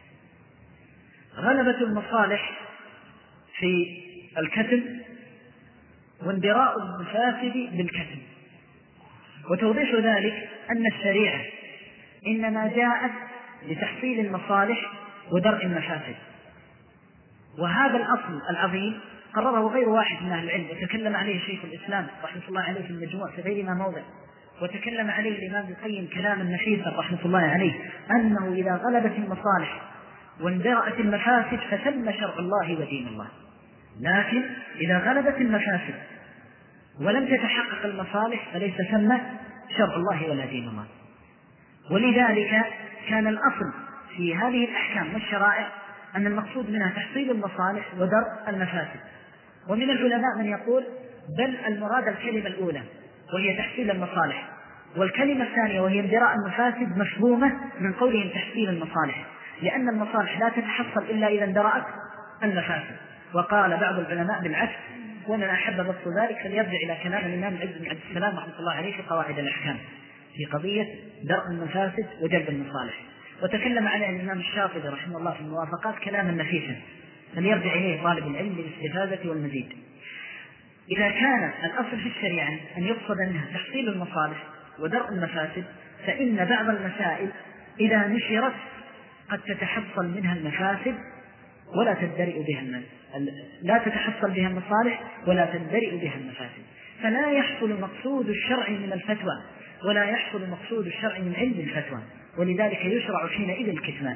غلبة المصالح في الكتم، واندراء المفاسد بالكتم. وتوضيح ذلك أن الشريعة إنما جاءت لتحصيل المصالح ودرء المفاسد، وهذا الأصل العظيم قرره غير واحد من أهل العلم، وتكلم عليه شيخ الإسلام رحمة الله عليه في المجموع في غير ما موضع، وتكلم عليه الإمام ابن القيم كلاما نفيسا رحمة الله عليه، أنه إذا غلبت المصالح واندرأت المفاسد فثم شرع الله ودين الله. لكن إذا غلبت المفاسد ولم تتحقق المصالح فليس ثم شرع الله ولا دين الله. ولذلك كان الأصل في هذه الأحكام والشرائع أن المقصود منها تحصيل المصالح ودرء المفاسد. ومن العلماء من يقول بل المراد الكلمة الأولى وهي تحصيل المصالح، والكلمة الثانية وهي اندراء المفاسد مفهومة من قولهم تحصيل المصالح، لأن المصالح لا تتحصل إلا إذا اندرأت المفاسد. وقال بعض العلماء بالعكس، ومن أحب بسط ذلك فليرجع إلى كلام الإمام العز بن عبد السلام رحمه الله عليه في قواعد الأحكام في قضية درء المفاسد وجلب المصالح. وتكلم عليه الإمام الشاطبي رحمه الله في الموافقات كلاما نفيسا، فليرجع إليه طالب العلم للاستفادة والمزيد. إذا كان الأصل في الشريعة أن يقصد منها تحصيل المصالح ودرء المفاسد، فإن بعض المسائل إذا نشرت قد تتحصل منها المفاسد ولا تندرئ بها المال. لا تتحصل بها المصالح ولا تندرئ بها المفاسد، فلا يحصل مقصود الشرع من الفتوى ولا يحصل مقصود الشرع من علم الفتوى، ولذلك يشرع حينئذ الكتمان.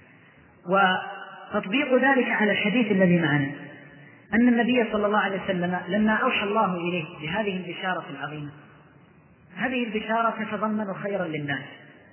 وتطبيق ذلك على الحديث الذي معنا أن النبي صلى الله عليه وسلم لما أوحى الله إليه بهذه البشارة العظيمة، هذه البشارة تتضمن خيرا للناس.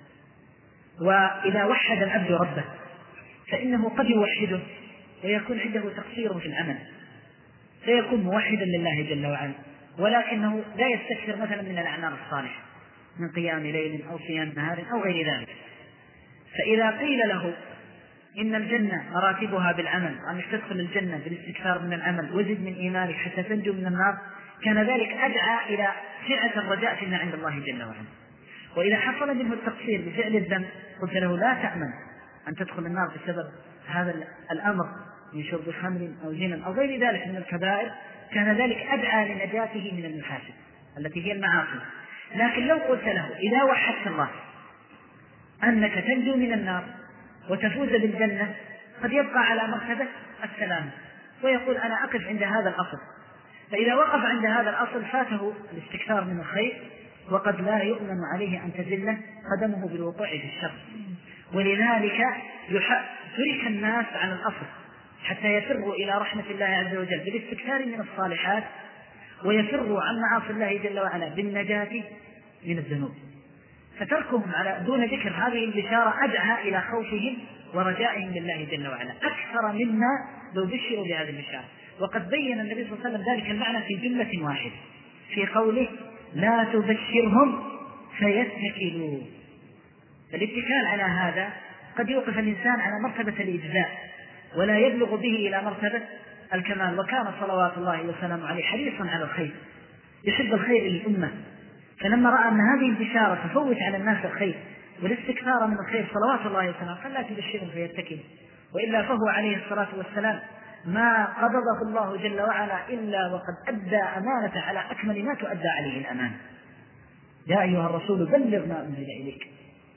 وإذا وحد العبد ربه فإنه قد يوحده ويكون عنده تقصير في العمل، فيكون موحدا لله جل وعلا، ولكنه لا يستكثر مثلا من الأعمال الصالحة من قيام ليل أو صيام نهار أو غير ذلك. فإذا قيل له إن الجنة مراتبها بالعمل، أن تدخل الجنة بالاستكثار من العمل وزد من إيمانك حتى تنجو من النار، كان ذلك أدعى إلى سعة الرجاء فيما عند الله جل وعلا. وإذا حصل منه التقصير بفعل الذنب قلت له لا تأمن أن تدخل النار بسبب هذا الأمر من شرب خمر أو زنا أو غير ذلك من الكبائر، كان ذلك أدعى لنجاته من المفاسد التي هي المعاصي. لكن لو قلت له إذا وحدت الله أنك تنجو من النار وتفوز بالجنة، قد يبقى على مرتبة السلام ويقول أنا أقف عند هذا الأصل، فإذا وقف عند هذا الأصل فاته الاستكثار من الخير، وقد لا يؤمن عليه أن تزل قدمه بالوقوع في الشر. ولذلك ترك الناس عن الأصل حتى يفروا إلى رحمة الله عز وجل بالاستكثار من الصالحات، ويفروا عن معاصي الله جل وعلا بالنجاة من الذنوب. فتركهم على دون ذكر هذه البشارة أدعى إلى خوفهم ورجائهم لله جل وعلا أكثر مما لو بشروا بهذه البشارة. وقد بين النبي صلى الله عليه وسلم ذلك المعنى في جملة واحدة في قوله لا تبشرهم فيتكلوا. فالاتكال على هذا قد يوقف الإنسان على مرتبة الإجزاء ولا يبلغ به إلى مرتبة الكمال. وكان صلوات الله وسلامه عليه حريصا على الخير، يحب الخير للأمة، فلما رأى أن هذه البشارة تفوت على الناس الخير والاستكثار من الخير صلوات الله وسلامه قال لا تبشرهم فيتكلوا، وإلا فهو عليه الصلاة والسلام ما قبضه الله جل وعلا إلا وقد أدى أمانة على أكمل ما تؤدى عليه الأمان. يا أيها الرسول بلغ ما أنزل إليك.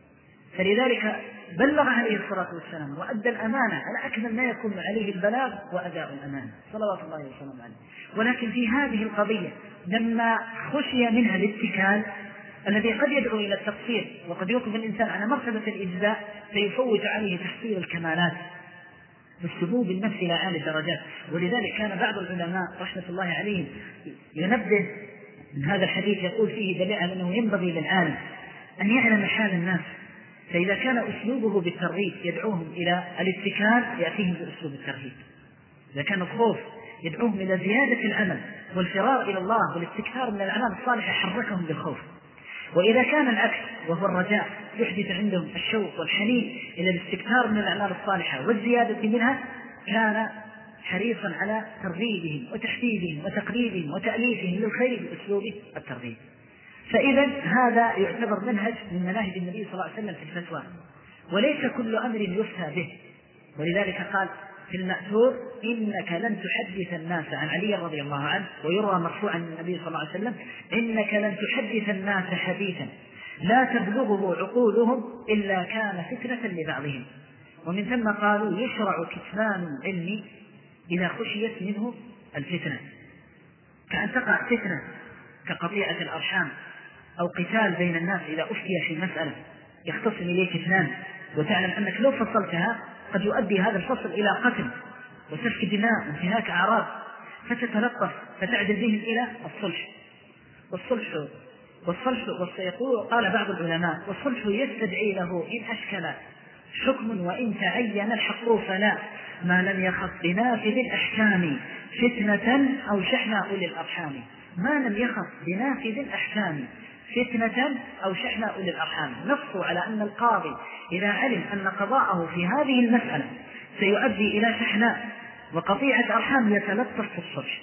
فلذلك بلغ عليه الصلاة والسلام وأدى الأمانة على أكمل ما يكون عليه البلاغ وأداء الأمانة صلوات الله وسلامه عليه. ولكن في هذه القضية لما خشي منها الاتكال الذي قد يدعو إلى التقصير وقد يوقف الإنسان على مرتبة الإجزاء فيفوت عليه تحصيل الكمالات بالسبوب النفس إلى أعلى الدرجات. ولذلك كان بعض العلماء رحمة الله عليهم ينبه من هذا الحديث يقول فيه دليل على أنه ينبغي للعالم أن يعلم حال الناس، فإذا كان أسلوبه بالترغيب يدعوهم إلى الاتكال يأتيهم بأسلوب الترهيب، إذا كان الخوف يدعوهم إلى زيادة العمل والفرار إلى الله والاستكثار من الأعمال الصالحة حركهم بالخوف. وإذا كان العكس وهو الرجاء يحدث عندهم الشوق والحنين إلى الاستكثار من الأعمال الصالحة والزيادة منها كان حريصا على ترغيبهم وتحفيزهم وتقريبهم وتأليفهم للخير بأسلوب الترغيب. فإذا هذا يعتبر منهج من مناهج النبي صلى الله عليه وسلم في الفتوى، وليس كل أمر يفتى به. ولذلك قال في المأثور إنك لن تحدث الناس عن علي رضي الله عنه، ويروى مرفوعا من النبي صلى الله عليه وسلم إنك لن تحدث الناس حديثا لا تبلغه عقولهم إلا كان فتنة لبعضهم. ومن ثم قالوا يشرع كتمان العلم إذا خشيت منه الفتنة، كأن تقع فتنة كقطيعة الأرحام أو قتال بين الناس إذا أفتي في مسألة يختصم إليك اثنان وتعلم أنك لو فصلتها قد يؤدي هذا الفصل إلى قتل وسفك دماء وانتهاك أعراض، فتتلطف فتعدل بهم إلى الصلح. والصلح والصلح وسيقول قال بعض العلماء والصلح يستدعي له إن أشكل حكم وإن تعين الحق فلا ما لم يخص بنافذ الأحكام فتنة أو شحن أولي الأرحام. ما لم يخص بنافذ الأحكام فتنة أو شحن أولي الأرحام، نصوا على أن القاضي إذا علم أن قضاءه في هذه المسألة سيؤدي إلى شحناء وقطيعة أرحام يتلطف في الصلح.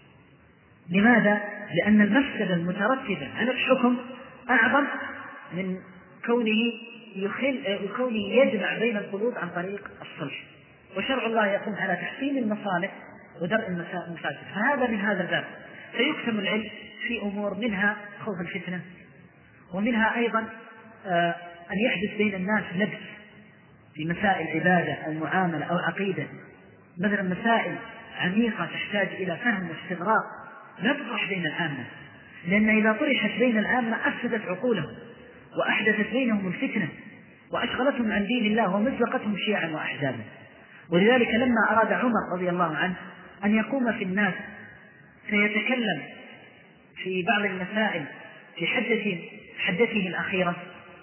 لماذا؟ لأن المفسدة المترتبة على الحكم أعظم من كونه يخل... كونه يجمع بين القلوب عن طريق الصلح. وشرع الله يقوم على تحسين المصالح ودرء المفاسد، فهذا من هذا الباب فيقسم العلم في أمور منها خوف الفتنة، ومنها أيضا آه أن يحدث بين الناس لبس في مسائل عبادة أو معاملة أو عقيدة، مثلا مسائل عميقة تحتاج إلى فهم واستغراق لا تطرح بين العامة، لأن إذا طرحت بين العامة أفسدت عقولهم وأحدثت بينهم الفتنة وأشغلتهم عن دين الله ومزقتهم شيعا وأحزابا. ولذلك لما أراد عمر رضي الله عنه أن يقوم في الناس سيتكلم في بعض المسائل في حدته حدته الأخيرة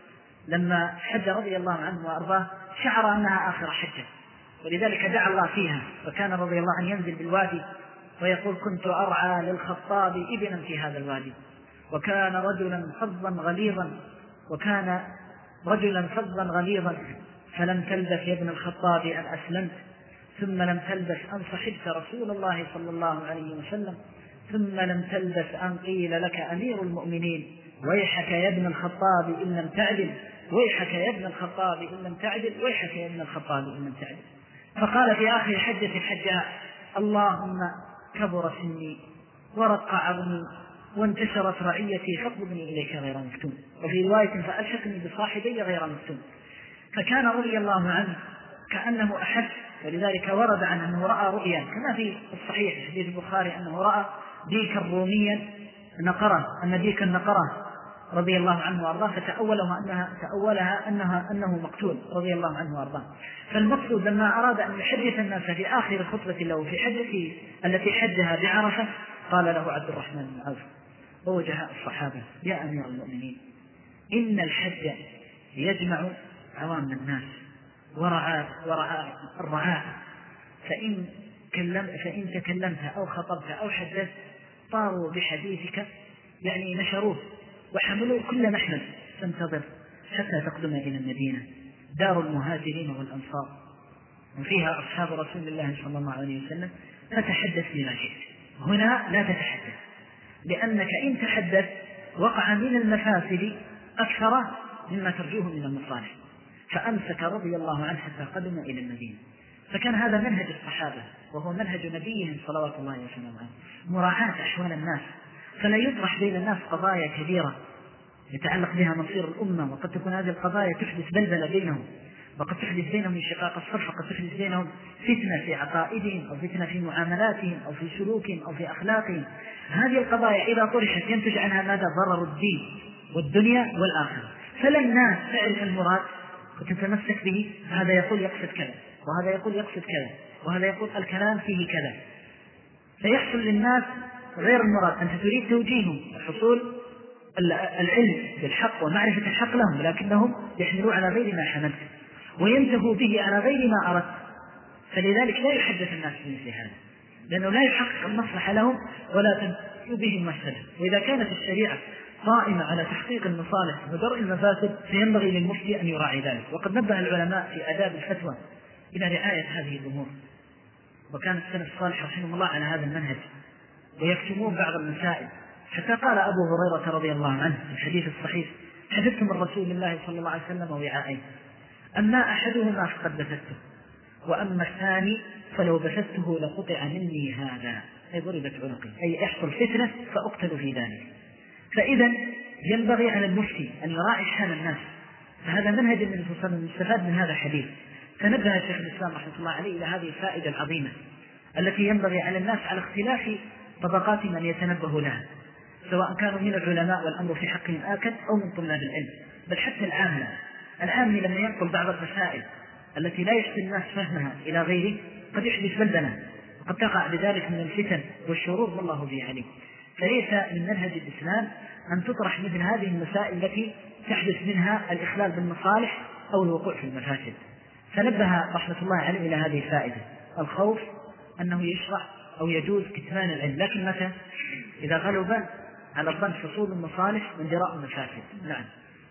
لما حج رضي الله عنه وأرضاه شعر أنها آخر حجة، ولذلك دعا الله فيها، وكان رضي الله عنه ينزل بالوادي ويقول كنت أرعى للخطاب ابنا في هذا الوادي، وكان رجلا فظا غليظا وكان رجلا فظا غليظا فلم تلبث يا ابن الخطاب أن أسلمت، ثم لم تلبث أن صحبت رسول الله صلى الله عليه وسلم، ثم لم تلبث أن قيل لك أمير المؤمنين ويحك يا ابن الخطاب إن لم تعدل، ويحك يا ابن الخطاب إن لم تعدل، ويحك يا ابن الخطاب إن لم تعدل. فقال في آخر حجة الحجاء اللهم كبر سني ورق عظمي وانتشرت رعيتي فاقبضني إليك غير مفتون، وفي رواية فألحقني بصاحبي غير مفتون. فكان رضي الله عنه كأنه أحس، ولذلك ورد عنه أنه رأى رؤيا كما في الصحيح في حديث البخاري أنه رأى ديكا روميا نقره، أن ديكا نقره رضي الله عنه وأرضاه فتأولها أنها تأولها أنها أنه مقتول رضي الله عنه وأرضاه. فالمقصود لما أراد أن يحدث الناس في آخر خطبة له في حجته التي حجها بعرفة قال له عبد الرحمن بن عوف ووجهاء الصحابة يا أمير المؤمنين إن الحج يجمع عوام الناس ورعاء ورعاء الرعاء، فإن كلم فإن تكلمت أو خطبت أو حدثت طاروا بحديثك، يعني نشروه وحملوا كل محمل، فانتظر حتى تقدم إلى المدينة دار المهاجرين والأنصار وفيها أصحاب رسول الله صلى الله عليه وسلم، فتحدث بما شئت. هنا لا تتحدث، لأنك إن تحدث وقع من المفاسد أكثر مما ترجوه من المصالح. فأمسك رضي الله عنه حتى قدم إلى المدينة. فكان هذا منهج الصحابة وهو منهج نبيهم صلوات الله وسلامه عليه، مراعاة أحوال الناس، فلا يطرح بين الناس قضايا كبيرة يتعلق بها مصير الأمة، وقد تكون هذه القضايا تحدث بلبلة بينهم، وقد تحدث بينهم انشقاق الصف، وقد تحدث بينهم فتنة في عقائدهم أو فتنة في معاملاتهم أو في سلوكهم أو في أخلاقهم. هذه القضايا إذا طرحت ينتج عنها ماذا؟ ضرر الدين والدنيا والآخرة. فللناس تعرف المراد وتتمسك به، هذا يقول يقصد كذا، وهذا يقول يقصد كذا، وهذا يقول الكلام فيه كذا، فيحصل للناس غير المراد. أنت تريد توجيههم وحصول العلم بالحق ومعرفة الحق لهم، لكنهم يحملوا على غير ما حملت وينتهوا به على غير ما أردت. فلذلك لا يحدث الناس بمثل هذا، لأنه لا يحقق المصلحة لهم ولا تنتهي به المفسدة. وإذا كانت الشريعة قائمة على تحقيق المصالح ودرء المفاسد فينبغي للمفتي أن يراعي ذلك. وقد نبه العلماء في آداب الفتوى إلى رعاية هذه الأمور، وكان السلف الصالح رحمه الله على هذا المنهج، ويكتمون بعض المسائل. حتى قال أبو هريرة رضي الله عنه في الحديث الصحيح: حدثت من رسول الله صلى الله عليه وسلم وعائين، أما أحدهما فقد بثته، وأما الثاني فلو بثته لقطع مني هذا، أي ضربت عنقي، أي يحصل فتنة فأقتل في ذلك. فإذا ينبغي على المفتي أن يراعي حال الناس، فهذا منهج النبي صلى الله عليه وسلم يستفاد من هذا الحديث. فنبه الشيخ الإسلام رحمه الله عليه إلى هذه الفائدة العظيمة التي ينبغي على الناس على اختلاف طبقات من يتنبه لها، سواء كانوا من العلماء والأمر في حقهم آكد أو من طلاب العلم، بل حتى العامة. العامي لما ينقل بعض المسائل التي لا يحسن الناس فهمها إلى غيره قد يحدث بلدنا، وقد تقع بذلك من الفتن والشرور والله به عليم. فليس من منهج الإسلام أن تطرح مثل هذه المسائل التي تحدث منها الإخلال بالمصالح أو الوقوع في المفاسد. فنبه رحمة الله عليه إلى هذه الفائدة: الخوف أنه يشرع أو يجوز كتمان العلم، لكن متى؟ إذا غلب على الظن حصول المصالح وانجراء المفاسد. نعم.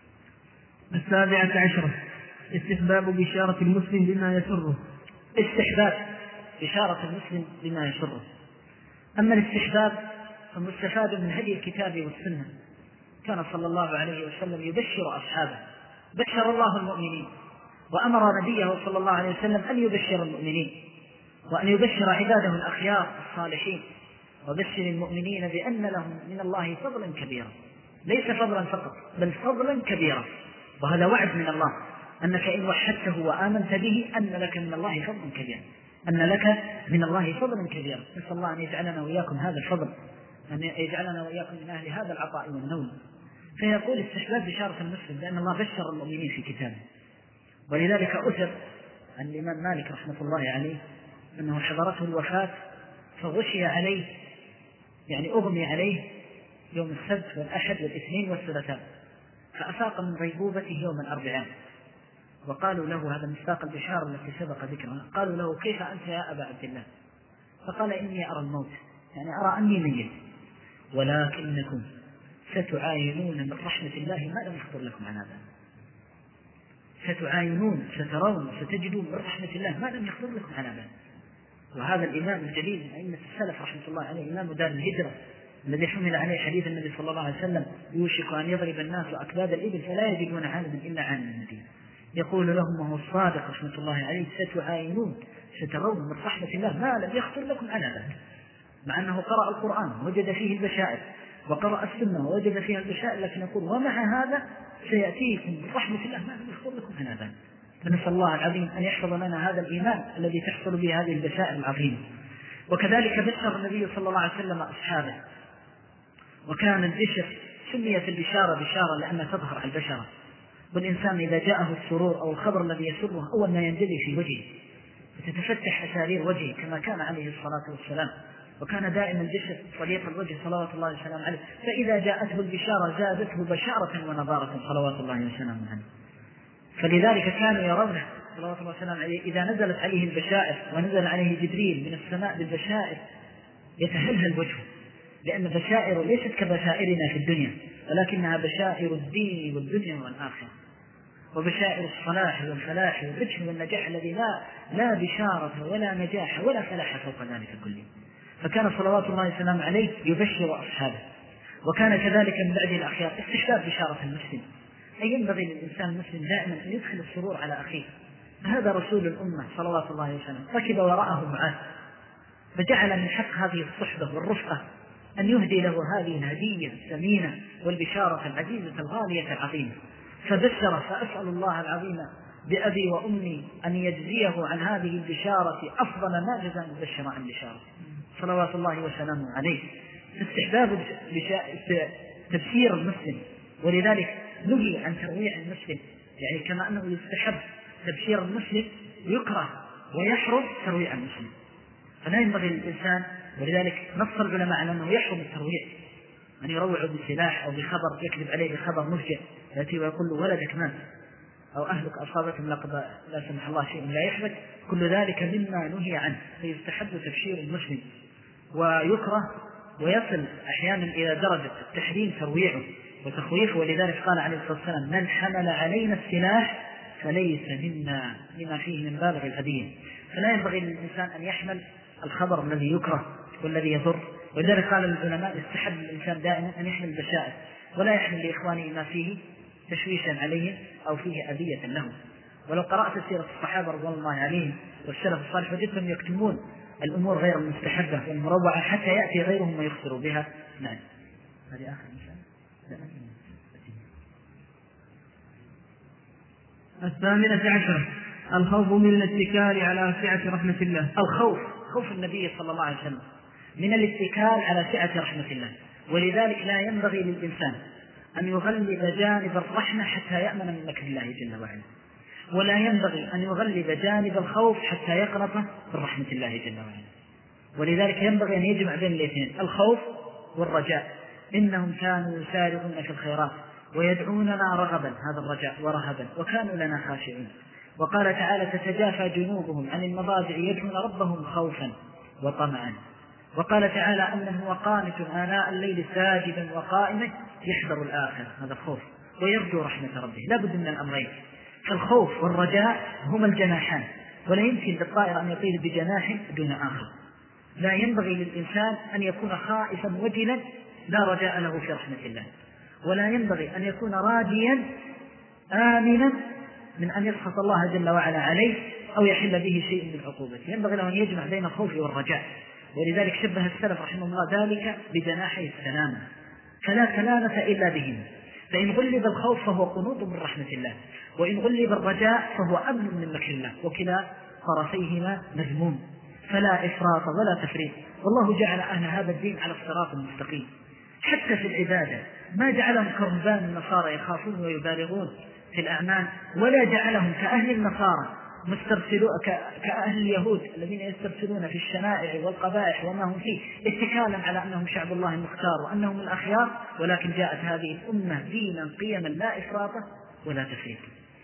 السابعة عشرة: استحباب بشارة المسلم بما يسره. استحباب بشارة المسلم بما يسره. أما الاستحباب فمستفاد من هدي الكتاب والسنة. كان صلى الله عليه وسلم يبشر أصحابه، بشر الله المؤمنين، وأمر نبيه صلى الله عليه وسلم أن يبشر المؤمنين وأن يبشر عباده الأخيار الصالحين: وبشر المؤمنين بأن لهم من الله فضلا كبيرا. ليس فضلا فقط بل فضلا كبيرا، وهذا وعد من الله أنك إن وحدته وآمنت به أن لك من الله فضلا كبيرا، أن لك من الله فضلا كبيرا. نسأل الله أن يجعلنا وإياكم هذا الفضل، أن يجعلنا وإياكم من أهل هذا العطاء والنول. فيقول استحباب بشارة المسلم لأن الله بشر المؤمنين في كتابه. ولذلك أثر عن الإمام مالك رحمة الله عليه أنه حضرته الوفاة فغشي عليه، يعني أغمي عليه يوم السبت والأحد والاثنين والثلاثاء، فأفاق من غيبوبته يوم الأربعاء، وقالوا له: هذا مصداق البشارة التي سبق ذكرها. قالوا له: كيف أنت يا أبا عبد الله؟ فقال: إني أرى الموت، يعني أرى أني ميت، ولكنكم ستعاينون من رحمة الله ما لم يخطر لكم عن هذا. ستعاينون، سترون، ستجدون من رحمة الله ما لم يخطر لكم عن هذا. وهذا الإمام الجليل من أئمة السلف رحمة الله عليه، إمام دار الهجرة الذي حمل عليه حديث النبي صلى الله عليه وسلم: يوشك أن يضرب الناس أكباد الإبل فلا يجدون عالما إلا عالم المدينة. يقول لهم وهو الصادق رحمة الله عليه: ستعاينون، سترون من رحمة الله ما لم يخطر لكم عن هذا. مع أنه قرأ القرآن وجد فيه البشائر، وقرأ السنة ووجد فيها البشائر، لكن يقول: ومع هذا سيأتيكم برحمة الله ما لم يخطر لكم عن هذا. فنسأل الله العظيم أن يحفظ لنا هذا الإيمان الذي تحصل به هذه البشائر العظيمة. وكذلك بشر النبي صلى الله عليه وسلم أصحابه، وكان البشر سميت البشارة بشارة لأنها تظهر على البشرة، والإنسان إذا جاءه السرور أو الخبر الذي يسره أول ما ينجلي في وجهه فتتفتح أسارير وجهه كما كان عليه الصلاة والسلام. وكان دائما البشر صليق الوجه صلوات الله وسلامه عليه، فإذا جاءته البشارة زادته بشارة ونضارة صلوات الله وسلامه عليه. فلذلك كانوا يرونه صلوات الله وسلامه عليه إذا نزلت عليه البشائر ونزل عليه جبريل من السماء بالبشائر يتهلهل وجهه، لأن بشائر ليست كبشائرنا في الدنيا، ولكنها بشائر الدين والدنيا والآخرة، وبشائر الصلاح والفلاح والربح والنجاح الذي لا لا بشارة ولا نجاح ولا فلاح فوق ذلك كله. فكان صلوات الله وسلامه عليه يبشر أصحابه. وكان كذلك من بعد الأخيار استحباب بشارة المسلم، أي ينبغي للإنسان المسلم دائما أن يدخل السرور على أخيه. هذا رسول الأمة صلوات الله وسلامه ركب وراءه معاه، فجعل من حق هذه الصحبة والرفقة أن يهدي له هذه الهدية الثمينة والبشارة العزيزة الغالية العظيمة، فبشر. فأسأل الله العظيم بأبي وأمي أن يجزيه عن هذه البشارة أفضل ما جزى مبشر عن بشارة صلوات الله وسلامه عليه. استحباب تبشير المسلم، ولذلك نهي عن ترويع المسلم، يعني كما أنه يستحب تبشير المسلم يكره ويحرم ترويع المسلم، فلا ينبغي للإنسان. ولذلك نص العلماء على أنه يحرم الترويع، أن يروع بسلاح أو بخبر يكذب عليه بخبر مفجع يأتي ويقول له ولدك مات أو أهلك أصابتهم لقد لا سمح الله شيء لا يحدث، كل ذلك مما نهي عنه. فيستحب تبشير المسلم، ويكره ويصل أحيانا إلى درجة التحريم ترويعه وتخويفه. ولذلك قال عليه الصلاة والسلام: من حمل علينا السلاح فليس منا، لما فيه من بالغ الهدية. فلا ينبغي للإنسان أن يحمل الخبر الذي يكره والذي يضر. ولذلك قال العلماء: يستحب للإنسان دائما أن يحمل البشائر، ولا يحمل لإخوانه ما فيه تشويشا عليهم أو فيه أذية لهم. ولو قرأت سيرة الصحابة رضوان الله عليهم والسلف الصالح وجدتهم يكتمون الأمور غير المستحبة والمروعة حتى يأتي غيرهم ويخسر بها. نعم، هذه آخر مثال. الثامنة عشرة: الخوف من الاتكال على سعة رحمة الله. الخوف خوف النبي صلى الله عليه وسلم من الاتكال على سعة رحمة الله، ولذلك لا ينبغي للإنسان أن يغلب جانب الرحمة حتى يأمن من مكر الله جل وعلا، ولا ينبغي أن يغلب جانب الخوف حتى يقنط من رحمة الله جل وعلا. ولذلك ينبغي أن يجمع بين الاثنين، الخوف والرجاء. إنهم كانوا يسارعون في الخيرات ويدعوننا رغبا، هذا الرجاء، ورهبا، وكانوا لنا خاشعين. وقال تعالى: تتجافى جنوبهم عن المضاجع يدعون ربهم خوفا وطمعا. وقال تعالى: أنه وقانت آناء الليل ساجدا وقائما يحذر الآخرة، هذا الخوف، ويرجو رحمة ربه. لا بد من الأمرين، فالخوف والرجاء هما الجناحان، ولا يمكن للطائر أن يطير بجناح دون آخر. لا ينبغي للإنسان أن يكون خائفا وجلا لا رجاء له في رحمة الله، ولا ينبغي أن يكون راجيا آمنا من أن يسخط الله جل وعلا عليه أو يحل به شيء من عقوبته. ينبغي له أن يجمع بين الخوف والرجاء. ولذلك شبه السلف رحمه الله ذلك بجناحي السلامة، فلا سلامة إلا بهم. فإن غلب الخوف فهو قنوط من رحمة الله، وإن غلب الرجاء فهو أمن من مكر الله، وكلا طرفيهما مذموم. فلا إفراط ولا تفريط. والله جعل أهل هذا الدين على الصراط المستقيم حتى في العبادة، ما جعلهم كرهبان النصارى يخافون ويبالغون في الأعمال، ولا جعلهم كأهل النصارى مسترسلون كأهل اليهود الذين يسترسلون في الشنائع والقبائح وما هم فيه، اتكالا على أنهم شعب الله المختار وأنهم الأخيار. ولكن جاءت هذه الأمة دينا قيما لا إفراط ولا تفريط.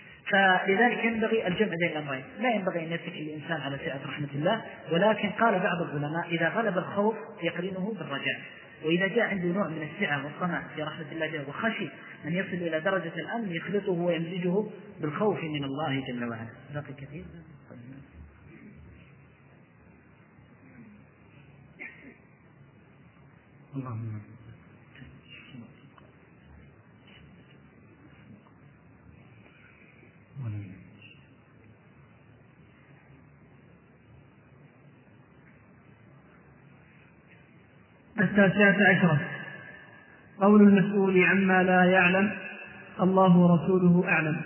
فلذلك ينبغي الجمع بين الأمرين، لا ينبغي أن يتكل الإنسان على سعة رحمة الله. ولكن قال بعض العلماء: إذا غلب الخوف يقرنه بالرجاء، وإذا جاء عنده نوع من السعة والطمع في رحمة الله جل وخشي أن يصل إلى درجة الأمن يخلطه ويمزجه بالخوف من الله جل وعلا. باقي كثير. اللهم التاسعة عشرة: قول المسؤول عما لا يعلم: الله ورسوله أعلم.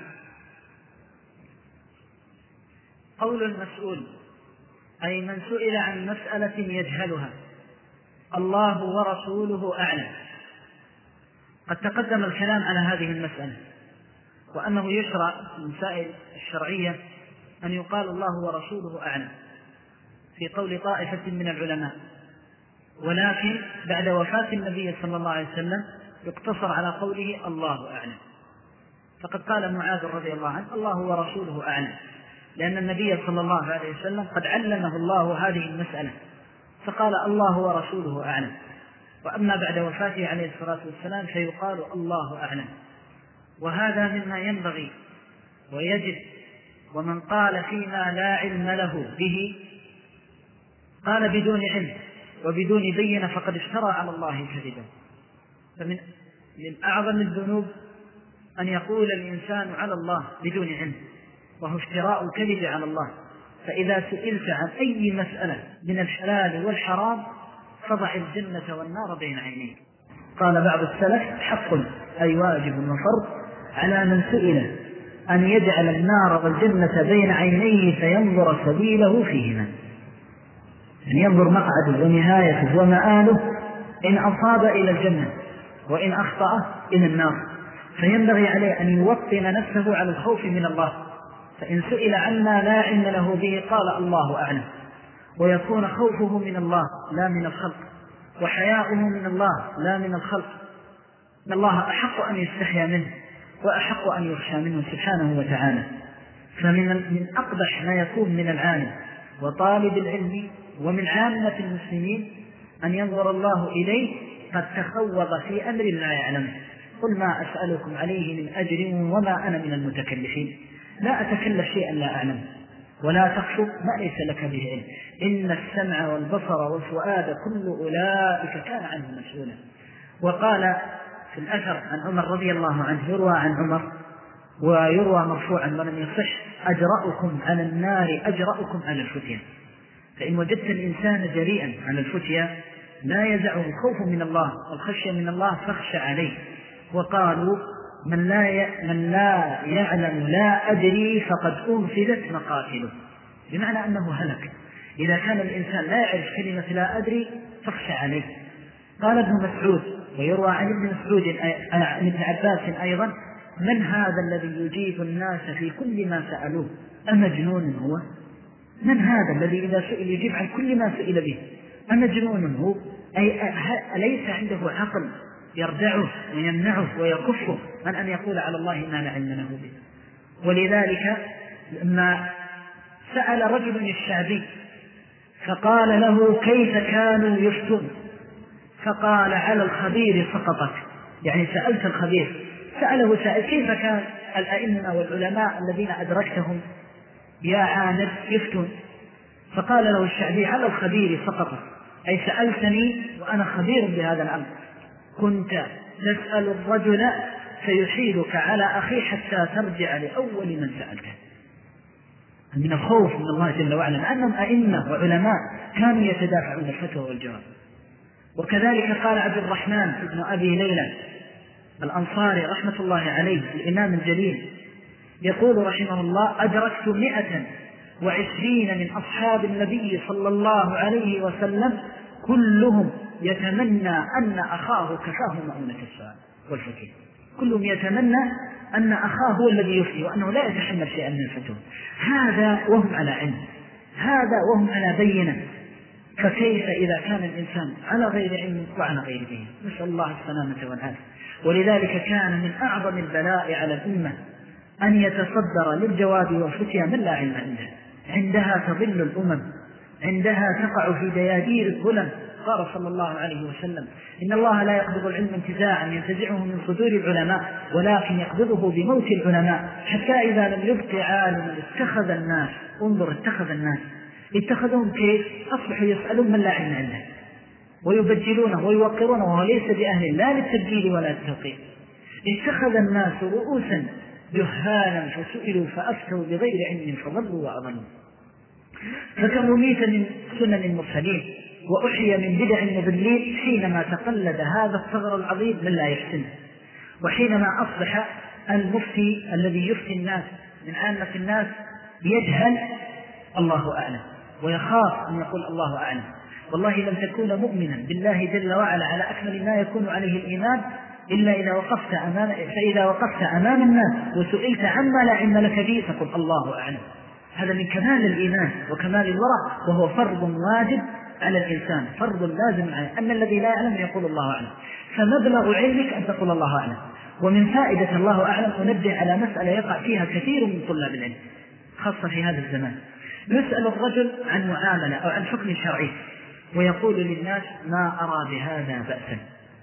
قول المسؤول أي من سئل عن مسألة يجهلها: الله ورسوله أعلم. قد تقدم الكلام على هذه المسألة، وأنه يشرع في المسائل الشرعية أن يقال الله ورسوله أعلم في قول طائفة من العلماء، ولكن بعد وفاة النبي صلى الله عليه وسلم يقتصر على قوله الله أعلم. فقد قال معاذ رضي الله عنه: الله ورسوله أعلم، لأن النبي صلى الله عليه وسلم قد علمه الله هذه المسألة، فقال الله ورسوله أعلم. وأما بعد وفاته عليه الصلاة والسلام فيقال الله أعلم. وهذا مما ينبغي ويجب. ومن قال فيما لا علم له به قال بدون علم وبدون بينة فقد افترى على الله كذبا. فمن من أعظم الذنوب أن يقول الإنسان على الله بدون علم، وهو افتراء الكذب على الله. فإذا سئلت عن أي مسألة من الحلال والحرام فضع الجنة والنار بين عينيك. قال بعض السلف: حق أي واجب وفرض على من سئل أن يجعل النار والجنة بين عينيه فينظر سبيله فيهما، أن ينظر مقعده ونهايته ومآله، إن أصاب إلى الجنة وإن أخطأ إلى النار. فينبغي عليه أن يوطن نفسه على الخوف من الله، فإن سئل عما لا علم له به قال الله أعلم، ويكون خوفه من الله لا من الخلق، وحياؤه من الله لا من الخلق. إن الله أحق أن يستحيا منه وأحق أن يخشى منه سبحانه وتعالى. فمن من أقبح ما يكون من العالم وطالب العلم ومن عامة المسلمين أن ينظر الله إليه قد تخوض في أمر لا يعلمه. قل ما أسألكم عليه من أجر وما أنا من المتكلفين، لا أتكلف شيئا لا أعلم، ولا تخف ما ليس لك به علم، إن السمع والبصر والفؤاد كل أولئك كان عنه مسؤولا. وقال في الأثر عن عمر رضي الله عنه، يروى عن عمر ويروى مرفوعا ولم يصح: أجرأكم على النار أجرأكم على الفتية. فإن وجدت الإنسان جريئا على الفتية لا يزعه الخوف من الله والخشية من الله فاخشى عليه. وقالوا: من لا من لا يعلم لا أدري فقد أنفذت مقاتله، بمعنى أنه هلك. إذا كان الإنسان لا يعرف كلمة لا أدري فاخشى عليه. قال ابن مسعود، ويروى عن ابن مسعود عن ابن عباس أيضا: من هذا الذي يجيب الناس في كل ما سألوه؟ أمجنون هو؟ من هذا الذي إذا سئل يجيب عن كل ما سئل به؟ أمجنون هو؟ أي أليس عنده عقل يردعه ويمنعه ويكفه عن أن يقول على الله ما لا علم له به؟ ولذلك لما سأل رجل الشعبي فقال له: كيف كانوا يفتون؟ فقال: على الخبير سقطت، يعني سألت الخبير. سأله سائل: كيف كان الأئمة والعلماء الذين أدركتهم يا عانف يفتون؟ فقال له الشعبي: على الخبير سقطت، أي سألتني وأنا خبير بهذا الأمر. كنت تسأل الرجل فيحيلك على أخي حتى ترجع لأول من سألته. من الخوف من الله جل وعلا، لأنهم أئمة وعلماء كانوا يتدافعون الفتوى والجواب. وكذلك قال عبد الرحمن بن أبي ليلى الأنصاري رحمة الله عليه الإمام الجليل، يقول رحمه الله: أدركت مئة وعشرين من أصحاب النبي صلى الله عليه وسلم كلهم يتمنى أن أخاه كفاه مؤونة السؤال والفتوى. كلهم يتمنى أن أخاه هو الذي يفتي وأنه لا يتحمل شيئا من الفتوى. هذا وهم على علم، هذا وهم على بينة. فكيف إذا كان الإنسان على غير علم وعلى غير بينة؟ نسأل الله السلامة والعافية. ولذلك كان من أعظم البلاء على الأمة أن يتصدر للجواب والفتيا من لا علم عنده. عندها تضل الأمم، عندها تقع في ديادير الظلم. قال صلى الله عليه وسلم: إن الله لا يقبض العلم انتزاعا ينتزعه من صدور العلماء، ولكن يقبضه بموت العلماء، حتى إذا لم يبق عالم اتخذ الناس، انظر اتخذ الناس، اتخذهم كيف؟ أصبحوا يسألون من لا علم عنده ويبجلونه ويوقرونه وهو ليس بأهل لا للتبجيل ولا للتوقير. اتخذ الناس رؤوسا جهالا فسئلوا فأفتوا بغير علم فضلوا وأضلوا. فكرميت من سنن المرسلين وأحيى من بدع المضلين حينما تقلد هذا الثغر العظيم من لا يحسن، وحينما أصبح المفتي الذي يفتي الناس من عامة الناس يجهل الله أعلم ويخاف أن يقول الله أعلم. والله لم تكون مؤمنا بالله جل وعلا على أكمل ما يكون عليه الإيمان إلا إذا وقفت أمام فإذا وقفت أمام الناس وسئلت عما لا علم لك به فقل الله أعلم. هذا من كمال الإيمان وكمال الورع، وهو فرض واجب على الإنسان، فرض لازم عليه أن الذي لا يعلم يقول الله أعلم. فمبلغ علمك أن تقول الله أعلم. ومن فائدة الله أعلم أنبه على مسألة يقع فيها كثير من طلاب العلم خاصة في هذا الزمان. يسأل الرجل عن معاملة أو عن حكم شرعي ويقول للناس: ما أرى بهذا بأسا،